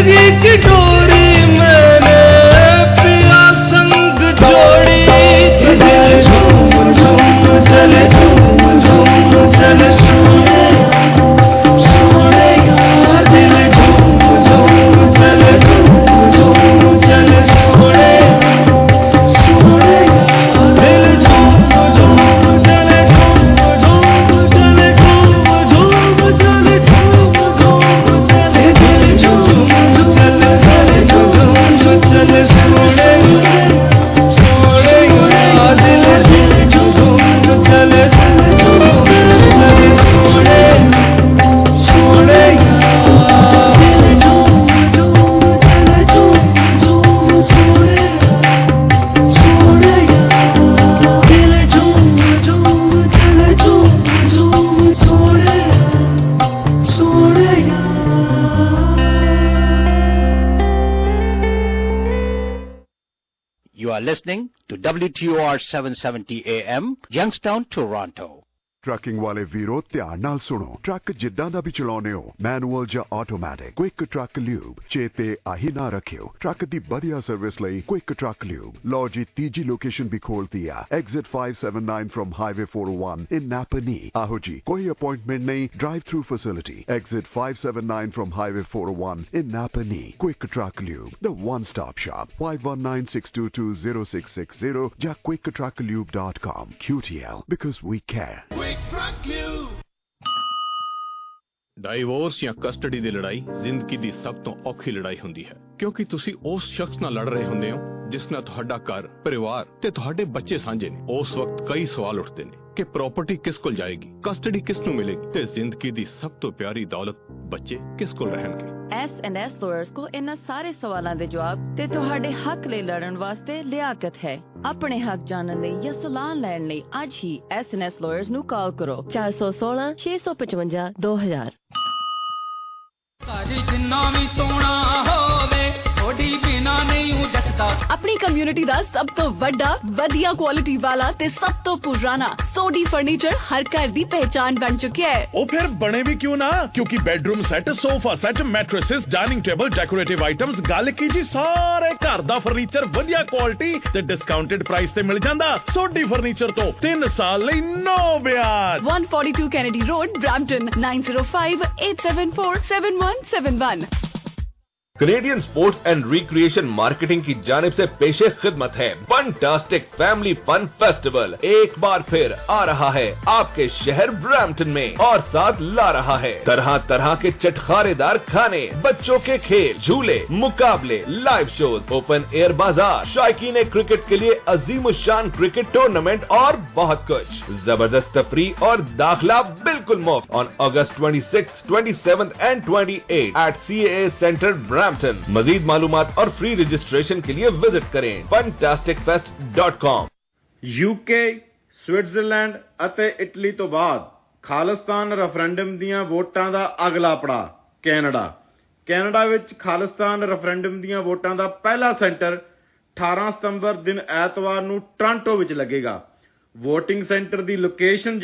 जिंदगी की डोरी मैंने पिया संग जोड़ी, दिल झूम झूम चले, झूम झूम चले, सोने सोने यार, दिल झूम झूम चले, झूम झूम चले, सोने सोने यार, दिल झूम झूम चले, झूम झूम चले, झूम झूम चले, झूम झूम चले, दिल झूम झूम चले, चले झूम चले, सोने सोने यार, दिल झूम चले, चले झूम चले, सोने सोने यार, दिल झूम चले, झूम सोने सोने यार, दिल झूम चले, झूम सोने सोने You are listening to WTOR 770 AM, Youngstown, Toronto. Trucking ਵਾਲੇ ਵੀਰੋ ਧਿਆਨ ਨਾਲ ਸੁਣੋ। ਟਰੱਕ ਜਿੱਦਾਂ ਦਾ ਵੀ ਚਲਾਉਨੇ ਹੋ, ਮੈਨੂਅਲ ਜਾਂ ਆਟੋਮੈਟਿਕ, ਕੁਇਕ ਟਰੱਕ ਲਿਊਬ ਚੇਤੇ ਆਹੀ ਨਾ ਰੱਖਿਓ। ਟਰੱਕ ਦੀ ਵਧੀਆ ਸਰਵਿਸ ਲਈ ਕੁਇਕ ਟਰੱਕ ਲਿਊਬ। ਲਓ ਜੀ, ਤੀਜੀ ਲੋਕੇਸ਼ਨ ਵੀ ਖੋਲਤੀ ਆ, exit 579 from highway 401 in Napanee. ਆਹੋ ਜੀ, ਕੋਈ ਅਪਾਇੰਟਮੈਂਟ ਨਹੀਂ, drive through facility. Exit 579 from highway 401 in Napanee. Quick truck lube, the one stop shop, 5196220660 ਜਾਂ quicktrucklube.com। QTL, because we care. Divorce ਜਾਂ ਕਸਟਡੀ ਦੀ ਲੜਾਈ ਜ਼ਿੰਦਗੀ ਦੀ ਸਭ ਤੋਂ ਔਖੀ ਲੜਾਈ ਹੁੰਦੀ ਹੈ, ਕਿਉਂਕਿ ਤੁਸੀਂ ਉਸ ਸ਼ਖਸ ਨਾਲ ਲੜ ਰਹੇ ਹੁੰਦੇ ਹੋ ਜਿਸ ਨਾਲ ਤੁਹਾਡਾ ਘਰ, ਪਰਿਵਾਰ ਤੇ ਤੁਹਾਡੇ ਬੱਚੇ ਸਾਂਝੇ ਨੇ। ਉਸ ਵਕਤ ਕਈ ਸਵਾਲ ਉੱਠਦੇ ਨੇ ਕਿ ਪ੍ਰਾਪਰਟੀ ਕਿਸ ਕੋਲ ਜਾਏਗੀ, ਕਸਟਡੀ ਕਿਸ ਨੂੰ ਮਿਲੇਗੀ ਤੇ ਜ਼ਿੰਦਗੀ ਦੀ ਸਭ ਤੋਂ ਪਿਆਰੀ ਦੌਲਤ ਬੱਚੇ ਕਿਸ ਕੋਲ ਰਹਿਣਗੇ। S&S Lawyers ਕੋਲ ਇਹਨਾਂ ਸਾਰੇ ਸਵਾਲਾਂ ਦੇ ਜਵਾਬ ਤੇ ਤੁਹਾਡੇ ਹੱਕ ਲਈ ਲੜਨ ਵਾਸਤੇ ਲਿਆਕਤ ਹੈ। ਆਪਣੇ ਹੱਕ ਜਾਣਨ ਲਈ ਜਾਂ ਸਲਾਹ ਲੈਣ ਲਈ ਅੱਜ ਹੀ S&S Lawyers ਨੂੰ ਕਾਲ ਕਰੋ 416 655 2000। ਜਿੰਨਾ ਵੀ ਸੋਹਣਾ ਹੋਵੇ ਥੋੜੀ ਬਿਨਾ ਨਹੀਂ ਜੱਟਦਾ। ਆਪਣੀ ਕਮਿਊਨਿਟੀ ਦਾ ਸਭ ਤੋਂ ਵੱਡਾ, ਵਧੀਆ ਕੁਆਲਿਟੀ ਵਾਲਾ ਤੇ ਸਭ ਤੋਂ ਪੁਰਾਣਾ ਸੋਡੀ ਫਰਨੀਚਰ ਹਰ ਘਰ ਦੀ ਪਹਿਚਾਨ ਬਣ ਚੁੱਕਿਆ ਹੈ। ਉਹ ਫਿਰ ਬਣੇ ਵੀ ਕਿਉਂ ਨਾ, ਕਿਉਂਕਿ bedroom set, sofa set, mattresses, dining table, decorative items, ਗੱਲ ਕੀ ਜੀ, ਸਾਰੇ ਘਰ ਦਾ ਫਰਨੀਚਰ ਵਧੀਆ ਕੁਆਲਿਟੀ ਤੇ ਡਿਸਕਾਊਂਟਡ ਪ੍ਰਾਈਸ ਤੇ ਮਿਲ ਜਾਂਦਾ। ਸੋਡੀ ਫਰਨੀਚਰ ਤੋਂ 3 ਸਾਲ ਲਈ ਨੋ ਵਿਆਜ। 142 Kennedy road, Brampton 9058747171। Canadian sports and recreation marketing की जानिब से पेशे खिदमत है फंटास्टिक फैमिली फन फेस्टिवल। एक बार फिर आ रहा है आपके शहर ब्रैम्पटन में और साथ ला रहा है तरह तरह के चटखारेदार खाने, बच्चों के खेल, झूले, मुकाबले, लाइव शोज, ओपन एयर बाजार, शायकीन क्रिकेट के लिए अजीमुशान क्रिकेट टूर्नामेंट और बहुत कुछ। जबरदस्त तफरीह और दाखिला बिल्कुल मुफ्त on August 26, 27 and 28 at CAA centre मजीद मालूमात और फ्री रजिस्ट्रेशन के लिए विजिट करें fantasticfest.com। UK, ਸਵਿਟਜ਼ਰਲੈਂਡ ਅਤੇ ਇਟਲੀ ਤੋਂ ਬਾਅਦ ਖਾਲਿਸਤਾਨ ਰੈਫਰੈਂਡਮ ਦੀਆਂ ਵੋਟਾਂ ਦਾ ਅਗਲਾ ਪੜਾਅ ਕੈਨੇਡਾ ਵਿੱਚ ਖਾਲਿਸਤਾਨ ਰੈਫਰੈਂਡਮ ਦੀਆਂ ਵੋਟਾਂ ਦਾ ਪਹਿਲਾ ਸੈਂਟਰ 18 ਸਤੰਬਰ ਦਿਨ ਐਤਵਾਰ ਨੂੰ ਟੋਰਾਂਟੋ ਵਿੱਚ ਲੱਗੇਗਾ। ਵੋਟਿੰਗ ਸੈਂਟਰ ਦੀ ਲੋਕੇਸ਼ਨ